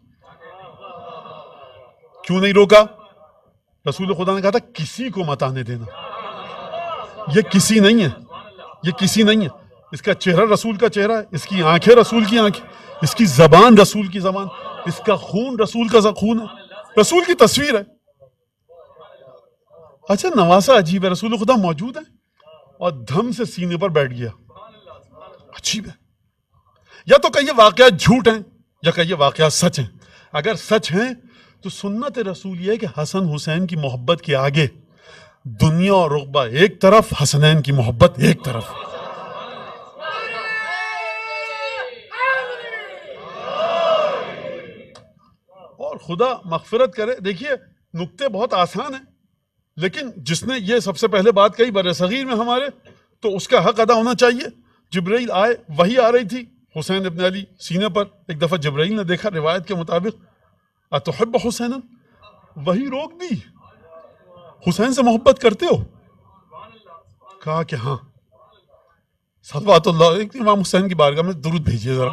کیوں نہیں روکا؟ رسول خدا نے کہا تھا کسی کو مت آنے دینا، یہ کسی نہیں ہے، یہ کسی نہیں ہے، اس کا چہرہ رسول کا چہرہ ہے، اس کی آنکھیں رسول کی آنکھیں، اس کی زبان رسول کی زبان، اس کا خون رسول کا خون ہے، رسول کی تصویر ہے۔ اچھا نواسا عجیب ہے، رسول خدا موجود ہے اور دھم سے سینے پر بیٹھ گیا، عجیب ہے۔ یا تو کہیے واقعات جھوٹ ہیں یا کہیے واقعات سچ ہیں، اگر سچ ہیں تو سنت رسول یہ ہے کہ حسن حسین کی محبت کے آگے دنیا اور رقبہ ایک طرف، حسنین کی محبت ایک طرف۔ اور خدا مغفرت کرے، دیکھیے نکتے بہت آسان ہیں، لیکن جس نے یہ سب سے پہلے بات کہی بر صغیر میں ہمارے، تو اس کا حق ادا ہونا چاہیے۔ جبرائیل آئے، وحی آ رہی تھی حسین ابن علی سینے پر، ایک دفعہ جبرائیل نے دیکھا روایت کے مطابق، اتحب حسینا، وہی روک دی، حسین سے محبت کرتے ہو؟ کہا کہ ہاں، صلوات اللہ، ایک امام حسین کی بارگاہ میں درود بھیجیے ذرا۔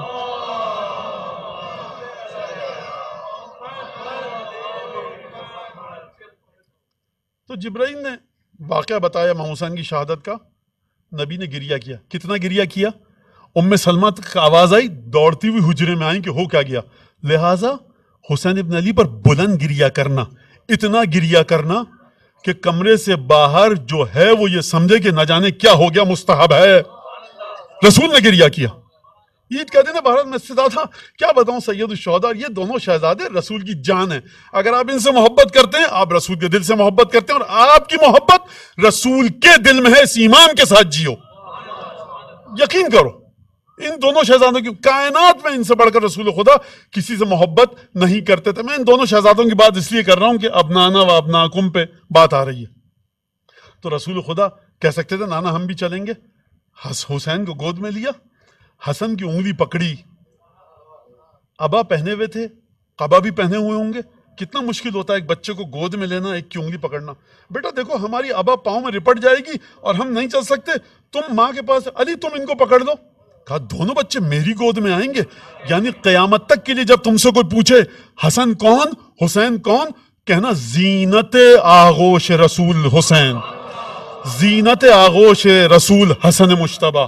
تو جبرائیل نے واقعہ بتایا امام حسین کی شہادت کا، نبی نے گریہ کیا، کتنا گریہ کیا؟ ام سلمہ کا آواز آئی، دوڑتی ہوئی حجرے میں آئیں کہ ہو کیا گیا، لہٰذا حسین ابن علی پر بلند گریہ کرنا، اتنا گریہ کرنا کہ کمرے سے باہر جو ہے وہ یہ سمجھے کہ نہ جانے کیا ہو گیا، مستحب ہے، رسول نے گریہ کیا۔ عید کا دن ہے، بھارت میں استدا تھا، کیا بتاؤں سید الشہداء، یہ دونوں شہزادے رسول کی جان ہیں، اگر آپ ان سے محبت کرتے ہیں آپ رسول کے دل سے محبت کرتے ہیں، اور آپ کی محبت رسول کے دل میں ہے، اس ایمان کے ساتھ جیو، یقین کرو ان دونوں شہزادوں کی، کائنات میں ان سے بڑھ کر رسول خدا کسی سے محبت نہیں کرتے تھے۔ میں ان دونوں شہزادوں کی بات اس لیے کر رہا ہوں کہ ابنانا و ابناکم پہ بات آ رہی ہے، تو رسول خدا کہہ سکتے تھے نانا ہم بھی چلیں گے، حسین کو گود میں لیا، حسن کی انگلی پکڑی، ابا پہنے ہوئے تھے، قبا بھی پہنے ہوئے ہوں گے، کتنا مشکل ہوتا ہے ایک بچے کو گود میں لینا، ایک کی انگلی پکڑنا، بیٹا دیکھو ہماری ابا پاؤں میں رپٹ جائے گی اور ہم نہیں چل سکتے، تم ماں کے پاس، علی تم ان کو پکڑ دو۔ کہا دونوں بچے میری گود میں آئیں گے؟ یعنی قیامت تک کے لیے جب تم سے کوئی پوچھے حسن کون، حسین کون، کہنا زینت آغوش رسول حسین، زینت آغوش رسول حسن مجتبیٰ۔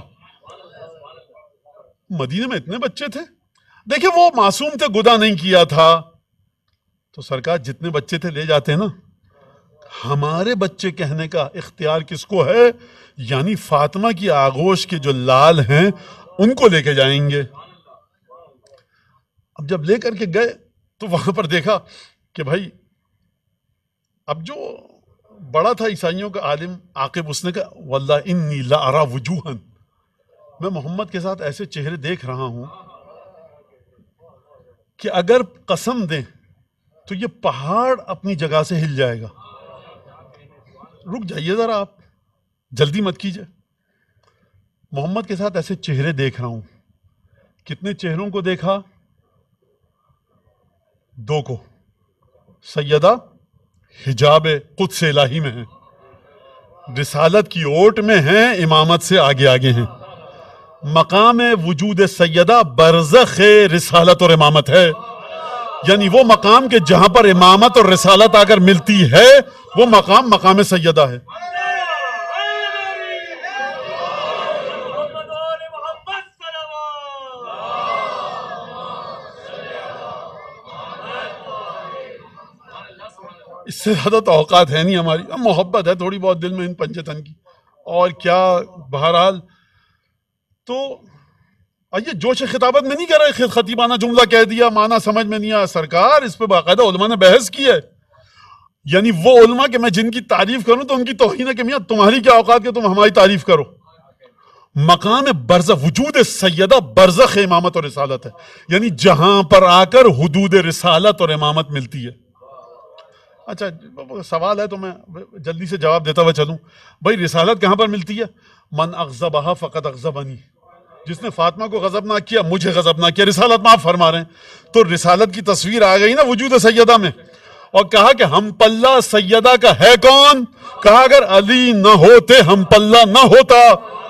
مدینے میں اتنے بچے تھے، دیکھیں وہ معصوم تھے، گناہ نہیں کیا تھا، تو سرکار جتنے بچے تھے لے جاتے ہیں نا، ہمارے بچے کہنے کا اختیار کس کو ہے؟ یعنی فاطمہ کی آغوش کے جو لال ہیں ان کو لے کے جائیں گے۔ اب جب لے کر کے گئے تو وہاں پر دیکھا کہ بھائی اب جو بڑا تھا عیسائیوں کا عالم عاقب، اس نے کہا واللہ انی لارا وجوہن، میں محمد کے ساتھ ایسے چہرے دیکھ رہا ہوں کہ اگر قسم دیں تو یہ پہاڑ اپنی جگہ سے ہل جائے گا۔ رک جائیے ذرا، آپ جلدی مت کیجئے، محمد کے ساتھ ایسے چہرے دیکھ رہا ہوں۔ کتنے چہروں کو دیکھا؟ دو کو، سیدہ حجاب قدس الہی میں ہیں، رسالت کی اوٹ میں ہیں، امامت سے آگے آگے ہیں۔ مقام وجود سیدہ برزخ رسالت اور امامت ہے، یعنی وہ مقام کہ جہاں پر امامت اور رسالت آ کر ملتی ہے وہ مقام مقام سیدہ ہے۔ اس سے زیادہ تو اوقات ہے نہیں ہماری، اب محبت ہے تھوڑی بہت دل میں ان پنجتن کی، اور کیا بہرحال۔ تو آئیے جوش خطابت میں نہیں کہہ رہے خطیبانہ جملہ کہہ دیا معنی سمجھ میں نہیں آیا، سرکار اس پہ باقاعدہ علماء نے بحث کی ہے، یعنی وہ علماء کہ میں جن کی تعریف کروں تو ان کی توہین ہے کہ میاں تمہاری کیا اوقات کہ تم ہماری تعریف کرو۔ مقام برزخ وجود سیدہ برزخ امامت اور رسالت ہے، یعنی جہاں پر آ کر حدود رسالت اور امامت ملتی ہے۔ اچھا سوال ہے تو میں جلدی سے جواب دیتا ہوا چلوں۔ بھائی رسالت کہاں پر ملتی ہے؟ من اغضبہا فقد اغضبنی، جس نے فاطمہ کو غضب نہ کیا مجھے غضب نہ کیا، رسالت معاف فرما رہے ہیں۔ تو رسالت کی تصویر آ گئی نا وجود سیدہ میں، اور کہا کہ ہم پلہ سیدہ کا ہے کون؟ کہا اگر علی نہ ہوتے ہم پلہ نہ ہوتا۔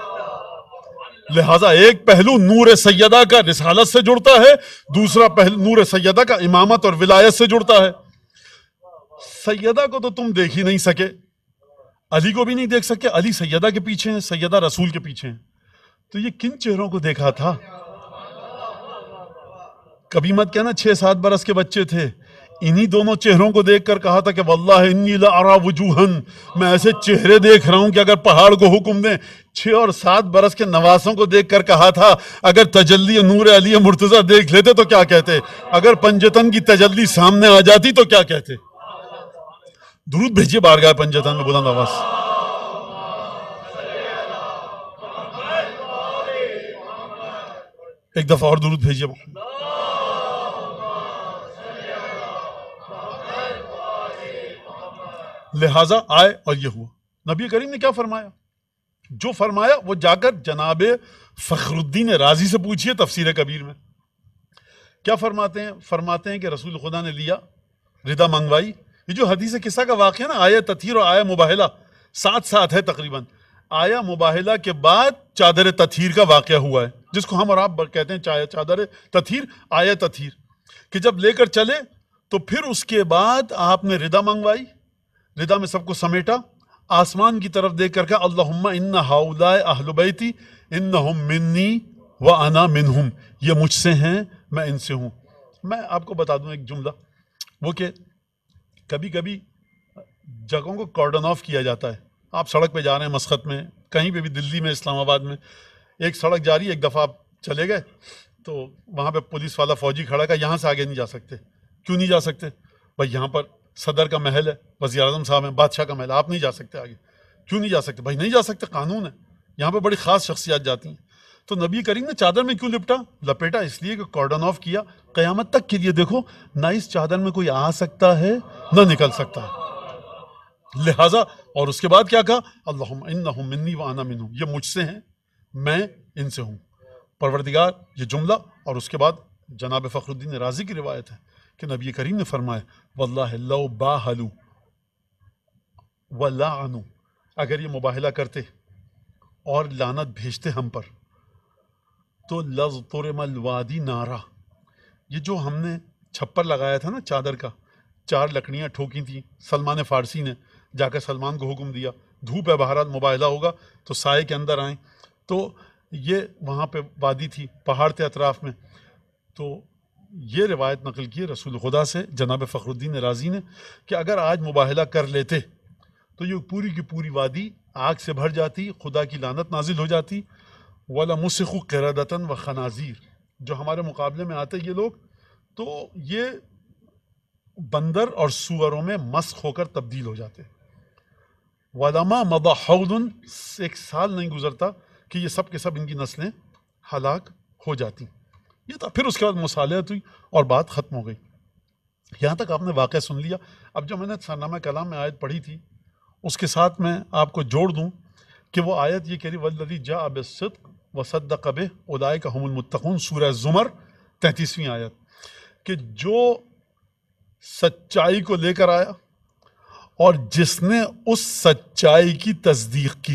لہٰذا ایک پہلو نور سیدہ کا رسالت سے جڑتا ہے، دوسرا پہلو نور سیدہ کا امامت اور ولایت سے جڑتا ہے۔ سیدہ کو تو تم دیکھ ہی نہیں سکے، علی کو بھی نہیں دیکھ سکے، علی سیدہ کے پیچھے ہیں، سیدہ رسول کے پیچھے ہیں، تو یہ کن چہروں کو دیکھا تھا؟ کبھی مت کہنا چھ سات برس کے بچے تھے، انہی دونوں چہروں کو دیکھ کر کہا تھا کہ واللہ انی لارا وجوہن، میں ایسے چہرے دیکھ رہا ہوں کہ اگر پہاڑ کو حکم دیں۔ چھ اور سات برس کے نواسوں کو دیکھ کر کہا تھا اگر تجلی نور علی مرتضیٰ دیکھ لیتے تو کیا کہتے، اگر پنجتن کی تجلی سامنے آ جاتی تو کیا کہتے۔ درود بھیجیے بارگاہ پنجتن میں بلند آواز۔ ایک دفعہ اور درود بھیجیے۔ لہٰذا آئے اور یہ ہوا۔ نبی کریم نے کیا فرمایا؟ جو فرمایا وہ جا کر جناب فخر الدین رازی سے پوچھئے تفسیر کبیر میں کیا فرماتے ہیں۔ فرماتے ہیں کہ رسول خدا نے لیا، ردا منگوائی۔ یہ جو حدیث قصہ کا واقعہ نا، آیا تطہیر اور آیا مباہلہ ساتھ ساتھ ہے تقریباً۔ آیا مباہلہ کے بعد چادر تطہیر کا واقعہ ہوا ہے، جس کو ہم اور آپ کہتے ہیں چادر تطہیر، آیا تطہیر، کہ جب لے کر چلے تو پھر اس کے بعد آپ نے ردا منگوائی، ردا میں سب کو سمیٹا، آسمان کی طرف دیکھ کر کہا اللہم ان ہؤلاء اہل بیتی انہم منی وانا منہم، یہ مجھ سے ہیں میں ان سے ہوں۔ میں آپ کو بتا دوں ایک جملہ، وہ کہ کبھی کبھی جگہوں کو کارڈن آف کیا جاتا ہے۔ آپ سڑک پہ جا رہے ہیں مسقط میں، کہیں پہ بھی، دلی میں، اسلام آباد میں، ایک سڑک جا رہی ہے، ایک دفعہ آپ چلے گئے تو وہاں پہ پولیس والا فوجی کھڑا کہ یہاں سے آگے نہیں جا سکتے۔ کیوں نہیں جا سکتے؟ بھائی یہاں پر صدر کا محل ہے، وزیر اعظم صاحب ہیں، بادشاہ کا محل ہے، آپ نہیں جا سکتے آگے۔ کیوں نہیں جا سکتے؟ بھائی نہیں جا سکتے، قانون ہے، یہاں پہ بڑی خاص شخصیات جاتی ہیں۔ تو نبی کریم نے چادر میں کیوں لپٹا لپیٹا؟ اس لیے کہ کارڈن آف کیا قیامت تک کے لیے۔ دیکھو نہ اس چادر میں کوئی آ سکتا ہے نہ نکل سکتا ہے، لہٰذا اور اس کے بعد کیا کہا اللہم انہم منی وانا منہم، یہ مجھ سے ہیں میں ان سے ہوں۔ پروردگار یہ جملہ، اور اس کے بعد جناب فخر الدین رازی کی روایت ہے کہ نبی کریم نے فرمایا واللہ لو باہلو ولعنوا، اگر یہ مباہلہ کرتے اور لعنت بھیجتے ہم پر تو لَضْطُرِمَ الْوَادِي نَارًا، یہ جو ہم نے چھپر لگایا تھا نا چادر کا، چار لکڑیاں ٹھوکی تھیں سلمان فارسی نے، جا کر سلمان کو حکم دیا دھوپ ہے بہرحال مباہلہ ہوگا تو سائے کے اندر آئیں، تو یہ وہاں پہ وادی تھی، پہاڑ تھے اطراف میں۔ تو یہ روایت نقل کی رسول خدا سے جناب فخر الدین رازی نے کہ اگر آج مباہلہ کر لیتے تو یہ پوری کی پوری وادی آگ سے بھر جاتی، خدا کی لعنت نازل ہو جاتی. وَلَمُسِخُ قِرَدَةً وَخَنَازِيرَ، جو ہمارے مقابلے میں آتے یہ لوگ تو یہ بندر اور سوروں میں مسخ ہو کر تبدیل ہو جاتے. وَلَمَا مَضَى حَوْلٌ، ایک سال نہیں گزرتا کہ یہ سب کے سب ان کی نسلیں ہلاک ہو جاتی. یہ تھا. پھر اس کے بعد مصالحت ہوئی اور بات ختم ہو گئی. یہاں تک آپ نے واقعہ سن لیا. اب جو میں نے سرنامہ کلام میں آیت پڑھی تھی اس کے ساتھ میں آپ کو جوڑ دوں کہ وہ آیت یہ کہہ رہی وَالَّذِي جَاءَ بِالصِّدْقِ وَصَدَّقَ بِهِ أُولَٰئِكَ هُمُ الْمُتَّقُونَ، سورہ زمر تینتیسویں آیت، کہ جو سچائی کو لے کر آیا اور جس نے اس سچائی کی تصدیق کی.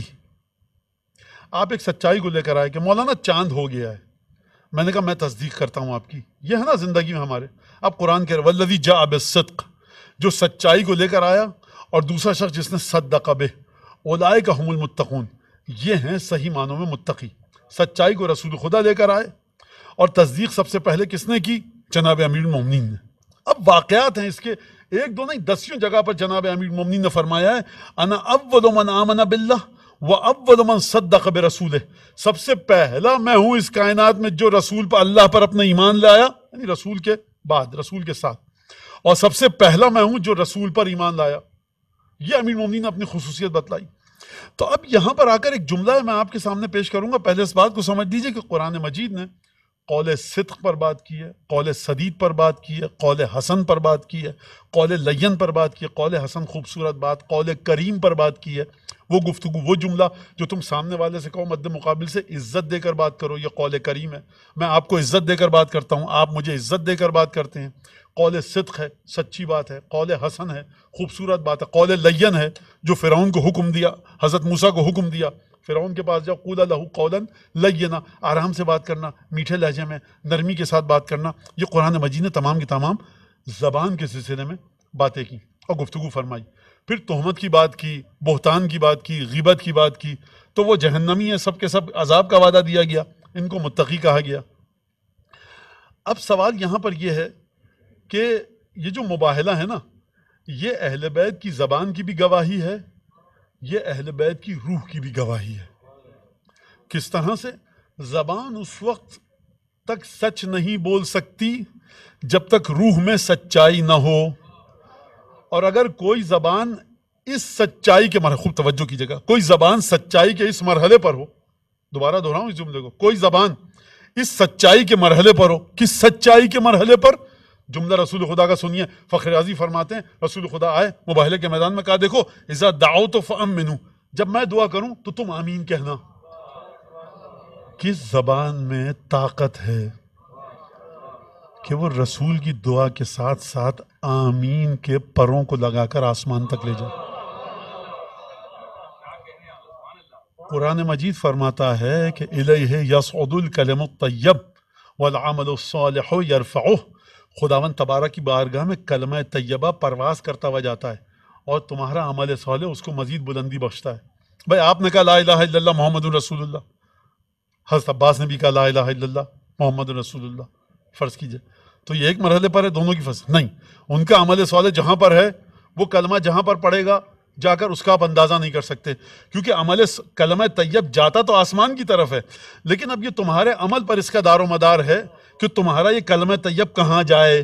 آپ ایک سچائی کو لے کر آئے کہ مولانا چاند ہو گیا ہے، میں نے کہا میں تصدیق کرتا ہوں آپ کی. یہ ہے نا زندگی میں ہمارے. اب قرآن کہہ رہا وَالَّذِي جَاءَ بِالصِّدْقِ، جو سچائی کو لے کر آیا، اور دوسرا شخص جس نے صدق بہ، اولئک ھم المتقون، یہ ہیں صحیح معنوں میں متقی. سچائی کو رسول خدا لے کر آئے اور تصدیق سب سے پہلے کس نے کی؟ جناب امیر المومنین نے. اب واقعات ہیں اس کے ایک دو نہیں، دسیوں جگہ پر جناب امیر المومنین نے فرمایا ہے انا اول من آمن باللہ و اول من صدق برسولہ، سب سے پہلا میں ہوں اس کائنات میں جو رسول پر اللہ پر اپنا ایمان لایا، یعنی رسول کے بعد، رسول کے ساتھ، اور سب سے پہلا میں ہوں جو رسول پر ایمان لایا. یہ امیر المومنین نے اپنی خصوصیت بتلائی. تو اب یہاں پر آ کر ایک جملہ ہے میں آپ کے سامنے پیش کروں گا. پہلے اس بات کو سمجھ لیجئے کہ قرآن مجید نے قول صدق پر بات کی ہے، قول سدید پر بات کی ہے، قول حسن پر بات کی ہے، قول لین پر بات کی ہے. قول حسن خوبصورت بات، قول کریم پر بات کی ہے. وہ گفتگو، وہ جملہ جو تم سامنے والے سے کہو مد مقابل سے عزت دے کر بات کرو، یہ قول کریم ہے. میں آپ کو عزت دے کر بات کرتا ہوں، آپ مجھے عزت دے کر بات کرتے ہیں. قول صدق ہے، سچی بات ہے. قول حسن ہے، خوبصورت بات ہے. قول لین ہے، جو فرعون کو حکم دیا، حضرت موسیٰ کو حکم دیا فرعون کے پاس جاؤ، قولا لہ قولا لینا، آرام سے بات کرنا، میٹھے لہجے میں، نرمی کے ساتھ بات کرنا. یہ قرآن مجید نے تمام کی تمام زبان کے سلسلے میں باتیں کی اور گفتگو فرمائی. پھر تہمت کی بات کی، بہتان کی بات کی، غیبت کی بات کی، تو وہ جہنمی ہیں، سب کے سب عذاب کا وعدہ دیا گیا، ان کو متقی کہا گیا. اب سوال یہاں پر یہ ہے کہ یہ جو مباہلہ ہے نا، یہ اہل بیت کی زبان کی بھی گواہی ہے، یہ اہل بیت کی روح کی بھی گواہی ہے. کس طرح سے؟ زبان اس وقت تک سچ نہیں بول سکتی جب تک روح میں سچائی نہ ہو، اور اگر کوئی زبان اس سچائی کے مرحلے، خوب توجہ کیجیے گا، کوئی زبان سچائی کے اس مرحلے پر ہو، دوبارہ دہراؤں اس جملے کو، کوئی زبان اس سچائی کے مرحلے پر ہو. کس سچائی کے مرحلے پر؟ جملہ رسول خدا کا سنیے. فخر رازی فرماتے ہیں رسول خدا آئے مباہلے کے میدان میں، کہا دیکھو اذا دعوت فامنوا، جب میں دعا کروں تو تم آمین کہنا. کس زبان میں طاقت ہے کہ وہ رسول کی دعا کے ساتھ ساتھ آمین کے پروں کو لگا کر آسمان تک لے جائے. قرآن مجید فرماتا ہے کہ الیہ یصعد الکلم الطیب والعمل الصالح یرفعہ. خداوند تبارک کی بارگاہ میں کلمہ طیبہ پرواز کرتا ہوا جاتا ہے اور تمہارا عمل صالح اس کو مزید بلندی بخشتا ہے. بھائی آپ نے کہا لا الہ الا اللہ محمد رسول اللہ، حضرت عباس نے بھی کہا لا الہ الا اللہ محمد رسول اللہ، فرض کیجئے تو یہ ایک مرحلے پر ہے، دونوں کی فضل نہیں. ان کا عمل صالح جہاں پر ہے، وہ کلمہ جہاں پر پڑے گا جا کر اس کا آپ اندازہ نہیں کر سکتے، کیونکہ عمل کلمہ طیب جاتا تو آسمان کی طرف ہے، لیکن اب یہ تمہارے عمل پر اس کا دار و مدار ہے کہ تمہارا یہ کلمہ طیب کہاں جائے.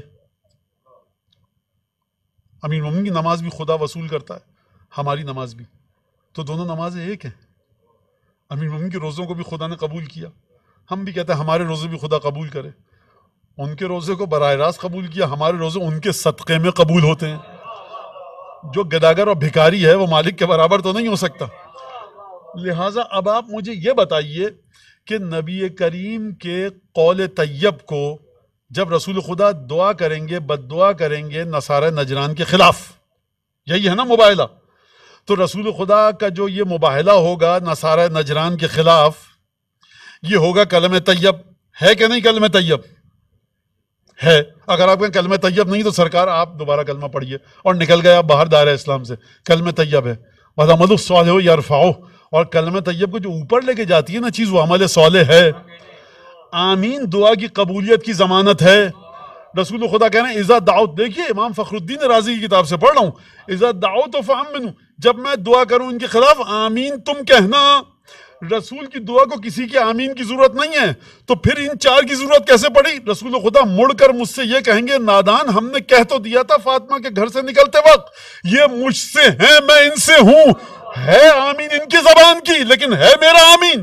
امیر مومنین کی نماز بھی خدا وصول کرتا ہے، ہماری نماز بھی، تو دونوں نمازیں ایک ہیں. امیر مومنین کے روزوں کو بھی خدا نے قبول کیا، ہم بھی کہتے ہیں ہمارے روزے بھی خدا قبول کرے. ان کے روزے کو براہ راست قبول کیا، ہمارے روزے ان کے صدقے میں قبول ہوتے ہیں. جو گداگر اور بھکاری ہے وہ مالک کے برابر تو نہیں ہو سکتا. لہٰذا اب آپ مجھے یہ بتائیے کہ نبی کریم کے قول طیب کو جب رسول خدا دعا کریں گے، بد دعا کریں گے نصارہ نجران کے خلاف، یہی ہے نا مباہلہ، تو رسول خدا کا جو یہ مباہلہ ہوگا نصارہ نجران کے خلاف، یہ ہوگا کلمہ طیب. ہے کہ نہیں کلمہ طیب؟ ہے. اگر آپ کا کلمہ طیب نہیں تو سرکار آپ دوبارہ کلمہ پڑھیے اور نکل گئے آپ باہر دائرہ اسلام سے. کلمہ طیب ہے وَالْعَمَلُ الصَّالِحُ یرفعہ، اور کلمہ طیب کو جو اوپر لے کے جاتی ہے نا چیز، وہ عمل صالح ہے. آمین دعا کی قبولیت کی ضمانت ہے. رسول خدا کہہ رہے ہیں اذا دعوت، دیکھیے امام فخر الدین رازی کی کتاب سے پڑھ رہا ہوں، اذا دعوت فامنوا، جب میں دعا کروں ان کے خلاف آمین تم کہنا۔ رسول کی دعا کو کسی کے آمین کی ضرورت نہیں ہے، تو پھر ان چار کی ضرورت کیسے پڑی؟ رسول خدا مڑ کر مجھ سے یہ کہیں گے نادان، ہم نے کہہ تو دیا تھا فاطمہ کے گھر سے نکلتے وقت یہ مجھ سے ہیں میں ان سے ہوں، ہے آمین ان کی زبان کی لیکن ہے میرا آمین۔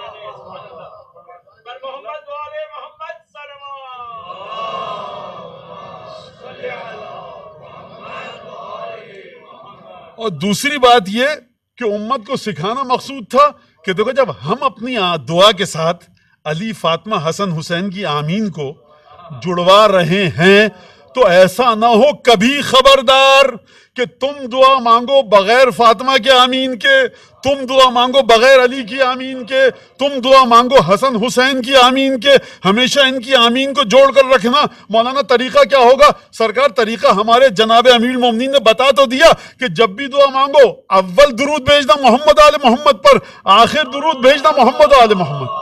اور دوسری بات یہ کہ امت کو سکھانا مقصود تھا کہ دیکھو جب ہم اپنی دعا کے ساتھ علی فاطمہ حسن حسین کی آمین کو جڑوا رہے ہیں تو ایسا نہ ہو کبھی خبردار کہ تم دعا مانگو بغیر فاطمہ کے آمین کے، تم دعا مانگو بغیر علی کی آمین کے، تم دعا مانگو حسن حسین کی آمین کے، ہمیشہ ان کی آمین کو جوڑ کر رکھنا۔ مولانا طریقہ کیا ہوگا؟ سرکار طریقہ ہمارے جناب امیر المومنین نے بتا تو دیا کہ جب بھی دعا مانگو اول درود بھیجنا محمد آل محمد پر، آخر درود بھیجنا محمد آل محمد۔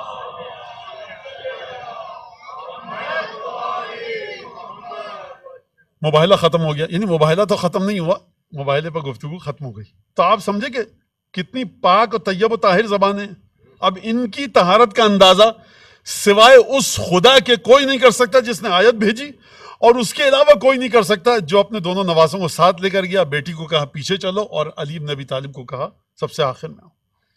مباہلہ ختم ہو گیا، یعنی مباہلہ تو ختم نہیں ہوا، مباہلے پر گفتگو ختم ہو گئی۔ تو آپ سمجھے کہ کتنی پاک و طیب و طاہر زبانیں ہیں۔ اب ان کی طہارت کا اندازہ سوائے اس خدا کے کوئی نہیں کر سکتا جس نے آیت بھیجی، اور اس کے علاوہ کوئی نہیں کر سکتا جو اپنے دونوں نواسوں کو ساتھ لے کر گیا، بیٹی کو کہا پیچھے چلو اور علی بن ابی طالب کو کہا سب سے آخر میں آؤ۔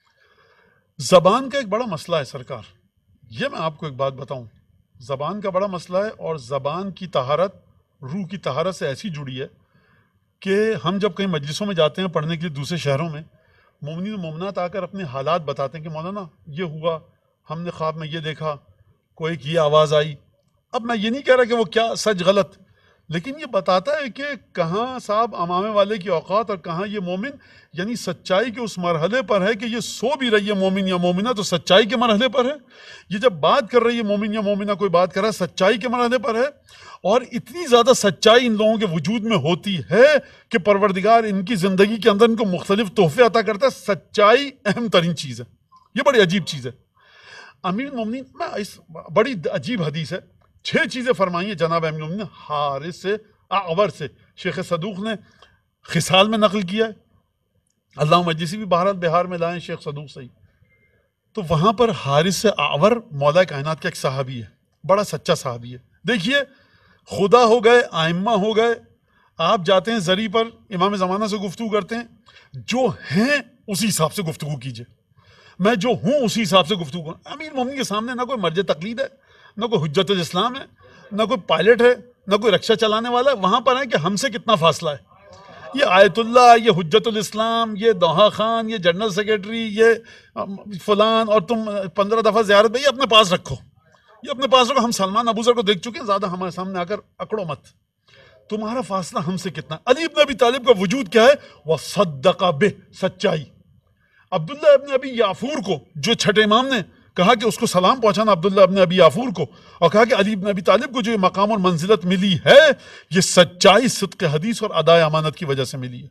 زبان کا ایک بڑا مسئلہ ہے سرکار، یہ میں آپ کو ایک بات بتاؤں، زبان کا بڑا مسئلہ ہے، اور زبان کی طہارت روح کی طہارت سے ایسی جڑی ہے کہ ہم جب کہیں مجلسوں میں جاتے ہیں پڑھنے کے لیے دوسرے شہروں میں، مومنین و مومنات آ کر اپنے حالات بتاتے ہیں کہ مولانا یہ ہوا، ہم نے خواب میں یہ دیکھا، کوئی کی آواز آئی۔ اب میں یہ نہیں کہہ رہا کہ وہ کیا سچ غلط، لیکن یہ بتاتا ہے کہ کہاں صاحب امامے والے کی اوقات اور کہاں یہ مومن، یعنی سچائی کے اس مرحلے پر ہے کہ یہ سو بھی رہی ہے مومن یا مومنہ تو سچائی کے مرحلے پر ہے، یہ جب بات کر رہی ہے مومن یا مومنہ کوئی بات کر رہا ہے سچائی کے مرحلے پر ہے، اور اتنی زیادہ سچائی ان لوگوں کے وجود میں ہوتی ہے کہ پروردگار ان کی زندگی کے اندر ان کو مختلف تحفے عطا کرتا ہے۔ سچائی اہم ترین چیز ہے، یہ بڑی عجیب چیز ہے۔ امیر المومنین میں اس بڑی عجیب حدیث ہے، چھ چیزیں فرمائی ہیں جناب امیر المومنین نے حارث سے اعور سے، شیخ صدوق نے خصال میں نقل کیا ہے، اللہ مجلسی بھی بہرحال بہار میں لائیں شیخ صدوق سے ہی، تو وہاں پر حارث سے اعور مولا کائنات کا ایک صحابی ہے، بڑا سچا صحابی ہے۔ دیکھیے خدا ہو گئے، آئمہ ہو گئے، آپ جاتے ہیں زری پر امام زمانہ سے گفتگو کرتے ہیں، جو ہیں اسی حساب سے گفتگو کیجئے، میں جو ہوں اسی حساب سے گفتگو کروں۔ امیر مومنین کے سامنے نہ کوئی مرج تقلید ہے، نہ کوئی حجت الاسلام ہے، نہ کوئی پائلٹ ہے، نہ کوئی رکشہ چلانے والا ہے، وہاں پر ہے کہ ہم سے کتنا فاصلہ ہے، یہ آیت اللہ، یہ حجت الاسلام، یہ دوحہ خان، یہ جنرل سیکریٹری، یہ فلان، اور تم پندرہ دفعہ زیارت بھائی اپنے پاس رکھو، یہ اپنے پاس رکھو، ہم سلمان ابوذر کو دیکھ چکے ہیں، زیادہ ہمارے سامنے آ کر اکڑو مت، تمہارا فاصلہ ہم سے کتنا۔ علی ابن ابی طالب کا وجود کیا ہے؟ وَصَدَّقَ بِهِ، سچائی۔ عبداللہ ابن ابی یافور کو جو چھٹے امام نے کہا کہ اس کو سلام پہنچانا عبداللہ ابن ابی یافور کو، اور کہا کہ علی ابن ابی طالب کو جو یہ مقام اور منزلت ملی ہے یہ سچائی، صدق حدیث اور ادائے امانت کی وجہ سے ملی ہے،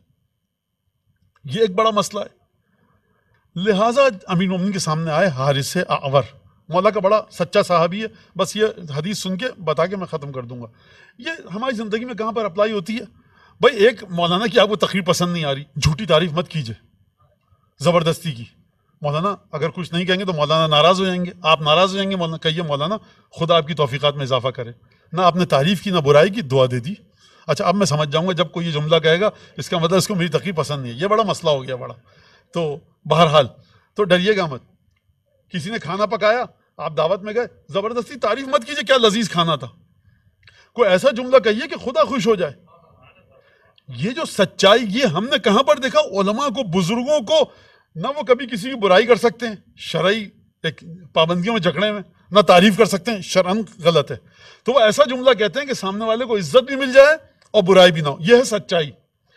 یہ ایک بڑا مسئلہ ہے۔ لہٰذا امیر مومنین کے سامنے آئے حارث اعور، مولا کا بڑا سچا صحابی ہے، بس یہ حدیث سن کے بتا کے میں ختم کر دوں گا۔ یہ ہماری زندگی میں کہاں پر اپلائی ہوتی ہے؟ بھائی ایک مولانا کی آپ کو تقریر پسند نہیں آ رہی، جھوٹی تعریف مت کیجئے زبردستی کی، مولانا اگر کچھ نہیں کہیں گے تو مولانا ناراض ہو جائیں گے، آپ ناراض ہو جائیں گے، مولانا کہیے مولانا خدا آپ کی توفیقات میں اضافہ کرے، نہ آپ نے تعریف کی نہ برائی کی، دعا دے دی۔ اچھا اب میں سمجھ جاؤں گا جب کوئی یہ جملہ کہے گا اس کا مطلب اس کو میری تقریر پسند نہیں ہے، یہ بڑا مسئلہ ہو گیا بڑا۔ تو بہرحال تو ڈریے گا مت، کسی نے کھانا پکایا، آپ دعوت میں گئے، زبردستی تعریف مت کیجئے کیا لذیذ کھانا تھا، کوئی ایسا جملہ کہیے کہ خدا خوش ہو جائے۔ یہ جو سچائی، یہ ہم نے کہاں پر دیکھا؟ علماء کو، بزرگوں کو، نہ وہ کبھی کسی کی برائی کر سکتے ہیں شرعی ایک پابندیوں میں جکڑے میں، نہ تعریف کر سکتے ہیں شرعاً غلط ہے، تو وہ ایسا جملہ کہتے ہیں کہ سامنے والے کو عزت بھی مل جائے اور برائی بھی نہ ہو، یہ ہے سچائی۔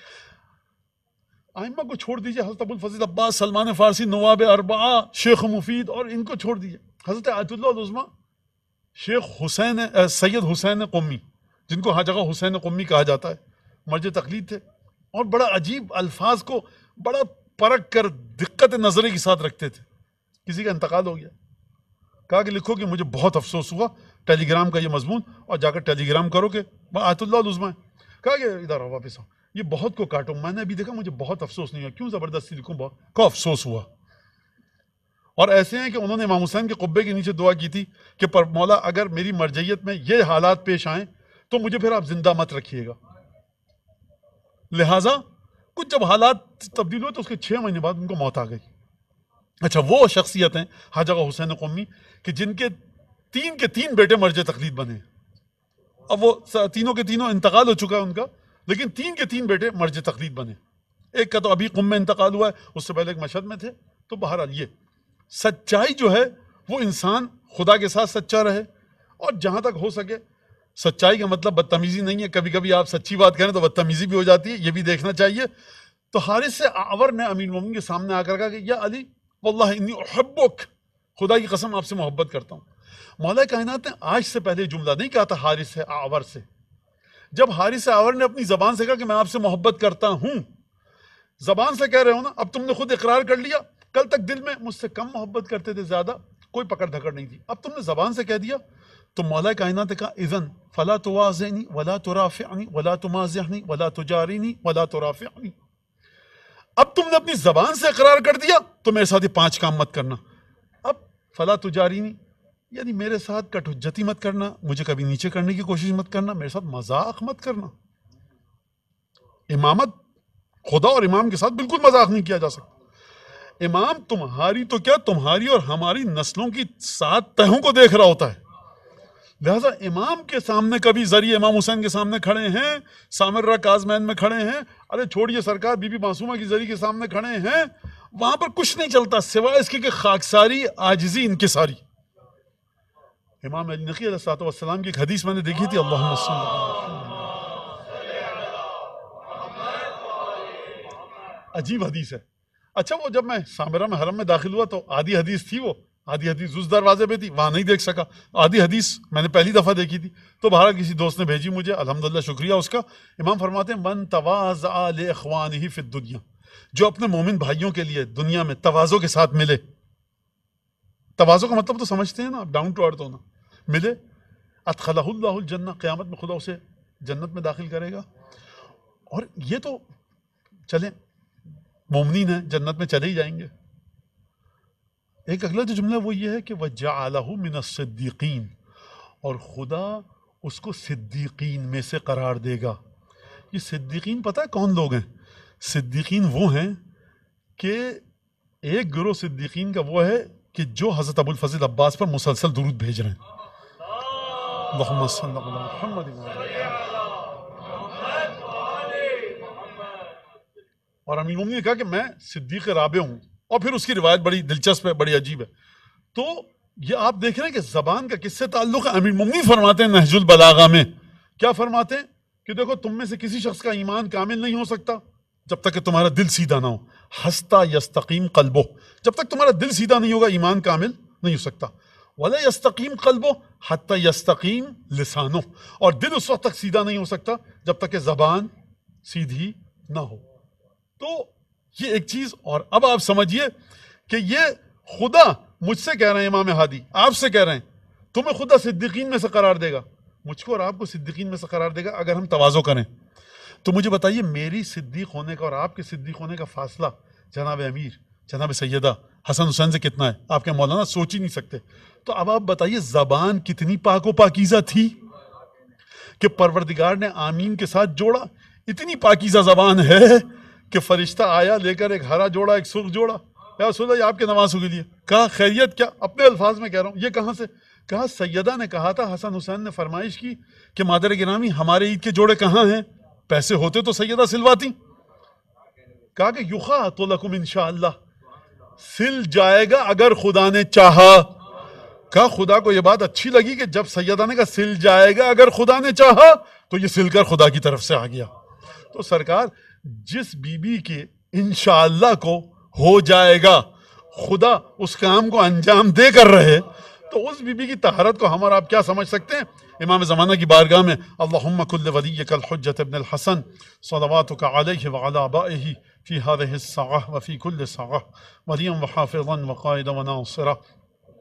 ائمہ کو چھوڑ دیجئے، حضرت ابو الفضل عباس، سلمان فارسی، نواب اربعہ، شیخ مفید، اور ان کو چھوڑ دیجئے، حضرت آیت اللہ العظمیٰ شیخ حسین سید حسین قمی، جن کو ہر جگہ حسین قمی کہا جاتا ہے، مرج تقلید تھے، اور بڑا عجیب الفاظ کو بڑا پرکھ کر دقت نظری کے ساتھ رکھتے تھے۔ کسی کا انتقال ہو گیا، کہا کہ لکھو کہ مجھے بہت افسوس ہوا ٹیلی گرام کا یہ مضمون اور جا کر ٹیلی گرام کرو کہ آیت اللہ العظمیٰ ہے. کہا کہ ادھر آؤ واپس آؤ, یہ بہت کو کاٹو. میں نے ابھی دیکھا مجھے بہت افسوس نہیں ہوا. کیوں زبردستی لکھوں؟ بہت کو افسوس ہوا. اور ایسے ہیں کہ انہوں نے امام حسین کے قبے کے نیچے دعا کی تھی کہ پر مولا اگر میری مرجعیت میں یہ حالات پیش آئیں تو مجھے پھر آپ زندہ مت رکھیے گا. لہٰذا کچھ جب حالات تبدیل ہوئے تو اس کے چھ مہینے بعد ان کو موت آ گئی. اچھا, وہ شخصیت ہیں حاج آغا حسین قمی کہ جن کے تین کے تین بیٹے مرجع تقلید بنے. اب وہ تینوں کے تینوں انتقال ہو چکا ہے ان کا, لیکن تین کے تین بیٹے مرجع تقلید بنے. ایک کا تو ابھی قم میں انتقال ہوا ہے, اس سے پہلے ایک مشہد میں تھے. تو بہرحال یہ سچائی جو ہے وہ انسان خدا کے ساتھ سچا رہے, اور جہاں تک ہو سکے سچائی کا مطلب بدتمیزی نہیں ہے. کبھی کبھی آپ سچی بات کریں تو بدتمیزی بھی ہو جاتی ہے, یہ بھی دیکھنا چاہیے. تو حارث اعور نے امیر المومنین کے سامنے آ کر کہا کہ یا علی واللہ انی احبک, خدا کی قسم آپ سے محبت کرتا ہوں. مولا کائنات نے آج سے پہلے جملہ نہیں کہا تھا حارث اعور سے. جب حارث اعور نے اپنی زبان سے کہا کہ میں آپ سے محبت کرتا ہوں, زبان سے کہہ رہے ہو نا, اب تم نے خود اقرار کر لیا. کل تک دل میں مجھ سے کم محبت کرتے تھے, زیادہ کوئی پکڑ دھکڑ نہیں تھی, اب تم نے زبان سے کہہ دیا. تو مولا کائنات نے کہا اذن فلا توازنی ولا ترافعنی ولا تمازحنی ولا تجارینی ولا ترافعنی. اب تم نے اپنی زبان سے اقرار کر دیا تو میرے ساتھ یہ پانچ کام مت کرنا. اب فلا تجارینی یعنی میرے ساتھ کٹ حجتی مت کرنا, مجھے کبھی نیچے کرنے کی کوشش مت کرنا, میرے ساتھ مذاق مت کرنا. امامت خدا اور امام کے ساتھ بالکل مذاق نہیں کیا جا سکتا. امام تمہاری تو کیا, تمہاری اور ہماری نسلوں کی سات تہوں کو دیکھ رہا ہوتا ہے. لہذا امام کے سامنے کبھی ذریعہ امام حسین کے سامنے کھڑے ہیں, سامرہ کاظمین میں کھڑے ہیں, ارے چھوڑیے سرکار بی بی معصومہ کی ذریعے کے سامنے کھڑے ہیں, وہاں پر کچھ نہیں چلتا سوائے اس کے کہ خاکساری, عاجزی, انکساری. امام علی نقی علیہ الصلوۃ والسلام کی ایک حدیث میں نے دیکھی تھی, اللہم صل عجیب حدیث ہے. اچھا, وہ جب میں سامرہ میں حرم میں داخل ہوا تو آدھی حدیث تھی, وہ آدھی حدیث اس دروازے پہ تھی, وہاں نہیں دیکھ سکا. آدھی حدیث میں نے پہلی دفعہ دیکھی تھی, تو بہرحال کسی دوست نے بھیجی مجھے, الحمدللہ شکریہ اس کا. امام فرماتے ہیں من تواضع لاخوانہ فی الدنیا, جو اپنے مومن بھائیوں کے لیے دنیا میں تواضع کے ساتھ ملے. تواضع کا مطلب تو سمجھتے ہیں نا, ڈاؤن ٹو ارتھ ہونا. ملے ادخلہ اللہ الجنہ, قیامت میں خدا اسے جنت میں داخل کرے گا. اور یہ تو چلیں مومنین ہیں, جنت میں چلے ہی جائیں گے. ایک اگلا جو جملہ وہ یہ ہے کہ وَجَعَلَهُ مِنَ الصِّدِّقِينَ, اور خدا اس کو صدیقین میں سے قرار دے گا. یہ صدیقین پتہ ہے کون لوگ ہیں؟ صدیقین وہ ہیں کہ ایک گروہ صدیقین کا وہ ہے کہ جو حضرت ابو الفضل عباس پر مسلسل درود بھیج رہے ہیں. اللہم صلی اللہ علیہ محمد. اور امیر المومنین نے کہا کہ میں صدیق رابع ہوں, اور پھر اس کی روایت بڑی دلچسپ ہے, بڑی عجیب ہے. تو یہ آپ دیکھ رہے ہیں کہ زبان کا کس سے تعلق ہے. امیر المومنین فرماتے ہیں نہج البلاغہ میں, کیا فرماتے ہیں کہ دیکھو تم میں سے کسی شخص کا ایمان کامل نہیں ہو سکتا جب تک کہ تمہارا دل سیدھا نہ ہو. حتی یستقیم قلبہ, جب تک تمہارا دل سیدھا نہیں ہوگا ایمان کامل نہیں ہو سکتا. ولا یستقیم قلبہ حتی یستقیم لسانہ, اور دل اس وقت تک سیدھا نہیں ہو سکتا جب تک کہ زبان سیدھی نہ ہو. تو یہ ایک چیز. اور اب آپ سمجھیے کہ یہ خدا مجھ سے کہہ رہے ہیں, امام ہادی آپ سے کہہ رہے ہیں, تمہیں خدا صدیقین میں سے قرار دے گا, مجھ کو اور آپ کو صدیقین میں سے قرار دے گا اگر ہم تواضع کریں. تو مجھے بتائیے میری صدیق ہونے کا اور آپ کے صدیق ہونے کا فاصلہ جناب امیر, جناب سیدہ حسن حسین سے کتنا ہے؟ آپ کے مولانا سوچ ہی نہیں سکتے. تو اب آپ بتائیے زبان کتنی پاک و پاکیزہ تھی کہ پروردگار نے آمین کے ساتھ جوڑا. اتنی پاکیزہ زبان ہے کہ فرشتہ آیا لے کر ایک ہرا جوڑا, ایک سرخ جوڑا, یا رسول اللہ یہ آپ کے نوازوں کے لیے. کہا خیریت کیا؟ اپنے الفاظ میں کہہ رہا ہوں, یہ کہاں سے؟ کہا سیدہ نے کہا تھا, حسن حسین نے فرمائش کی کہ مادر گرامی ہمارے عید کے جوڑے کہاں ہیں؟ پیسے ہوتے تو سیدہ سلواتی. کہا کہ یخاط لکم انشاءاللہ, سل جائے گا اگر خدا نے چاہا. کہا خدا کو یہ بات اچھی لگی کہ جب سیدہ نے کہا سل جائے گا اگر خدا نے چاہا, تو یہ سل کر خدا کی طرف سے آ گیا. تو سرکار جس بی بی کے انشاءاللہ کو ہو جائے گا خدا اس کام کو انجام دے کر رہے, تو اس بی بی کی طہارت کو ہم اور آپ کیا سمجھ سکتے ہیں؟ امام زمانہ کی بارگاہ میں اللہم کل ولیک الحجۃ ابن الحسن صلواتک علیہ وعلی آبائہ فی ہذہ الساعہ وفی کل ساعہ ولیا وحافظا وقائدا وناصرا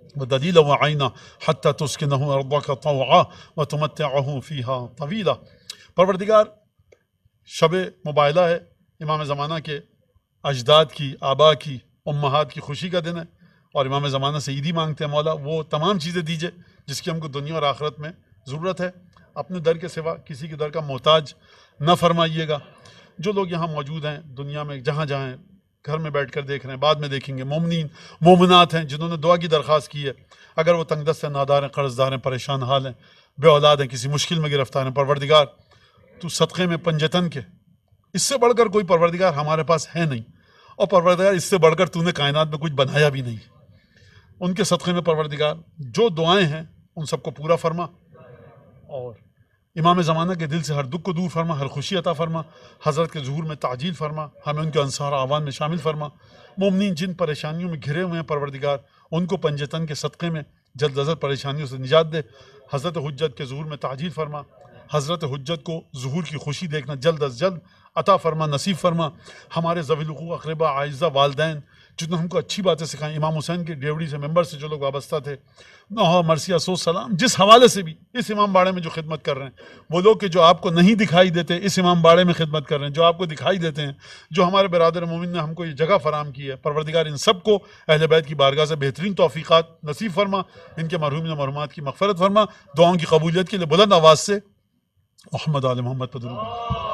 ودلیلا وعینا حتی تسکنہ ارضک طوعا وتمتعہ فیہا طویلا۔ پروردگار شب مباہلہ ہے، امام زمانہ کے اجداد کی، آبا کی، امہات کی خوشی کا دن ہے، اور امام زمانہ سے عیدی مانگتے ہیں مولا وہ تمام چیزیں دیجئے جس کی ہم کو دنیا اور آخرت میں ضرورت ہے، اپنے در کے سوا کسی کے در کا محتاج نہ فرمائیے گا۔ جو لوگ یہاں موجود ہیں دنیا میں جہاں جہاں ہیں، گھر میں بیٹھ کر دیکھ رہے ہیں، بعد میں دیکھیں گے، مومنین مومنات ہیں جنہوں نے دعا کی درخواست کی ہے، اگر وہ تنگ دست ہیں، نادار ہیں، قرض دار ہیں، پریشان حال ہیں، بے اولاد ہیں، کسی مشکل میں گرفتار ہیں، پروردگار تو صدقے میں پنجتن کے، اس سے بڑھ کر کوئی پروردگار ہمارے پاس ہے نہیں، اور پروردگار اس سے بڑھ کر تو نے کائنات میں کچھ بنایا بھی نہیں، ان کے صدقے میں پروردگار جو دعائیں ہیں ان سب کو پورا فرما، اور امام زمانہ کے دل سے ہر دکھ کو دور فرما، ہر خوشی عطا فرما، حضرت کے ظہور میں تعجیل فرما، ہمیں ان کے انصار اعوان میں شامل فرما، مومنین جن پریشانیوں میں گھرے ہوئے ہیں پروردگار ان کو پنجتن کے صدقے میں جلد از جلد پریشانیوں سے نجات دے، حضرت حجت کے ظہور میں تعجیل فرما، حضرت حجت کو ظہور کی خوشی دیکھنا جلد از جلد عطا فرما، نصیب فرما، ہمارے ذوی الحقوق اقربا اعزہ والدین جنہوں نے ہم کو اچھی باتیں سکھائیں، امام حسین کے ڈیوڑی سے ممبر سے جو لوگ وابستہ تھے، نوحہ مرثیہ سو سلام جس حوالے سے بھی اس امام باڑے میں جو خدمت کر رہے ہیں، وہ لوگ کہ جو آپ کو نہیں دکھائی دیتے اس امام باڑے میں خدمت کر رہے ہیں، جو آپ کو دکھائی دیتے ہیں، جو ہمارے برادر مومن نے ہم کو یہ جگہ فراہم کی ہے، پروردگار ان سب کو اہل بیت کی بارگاہ سے بہترین توفیقات نصیب فرما، ان کے مرحومین و مرحومات کی مغفرت فرما، دعاؤں کی قبولیت کے لیے بلند آواز سے محمد آل محمد پر درود۔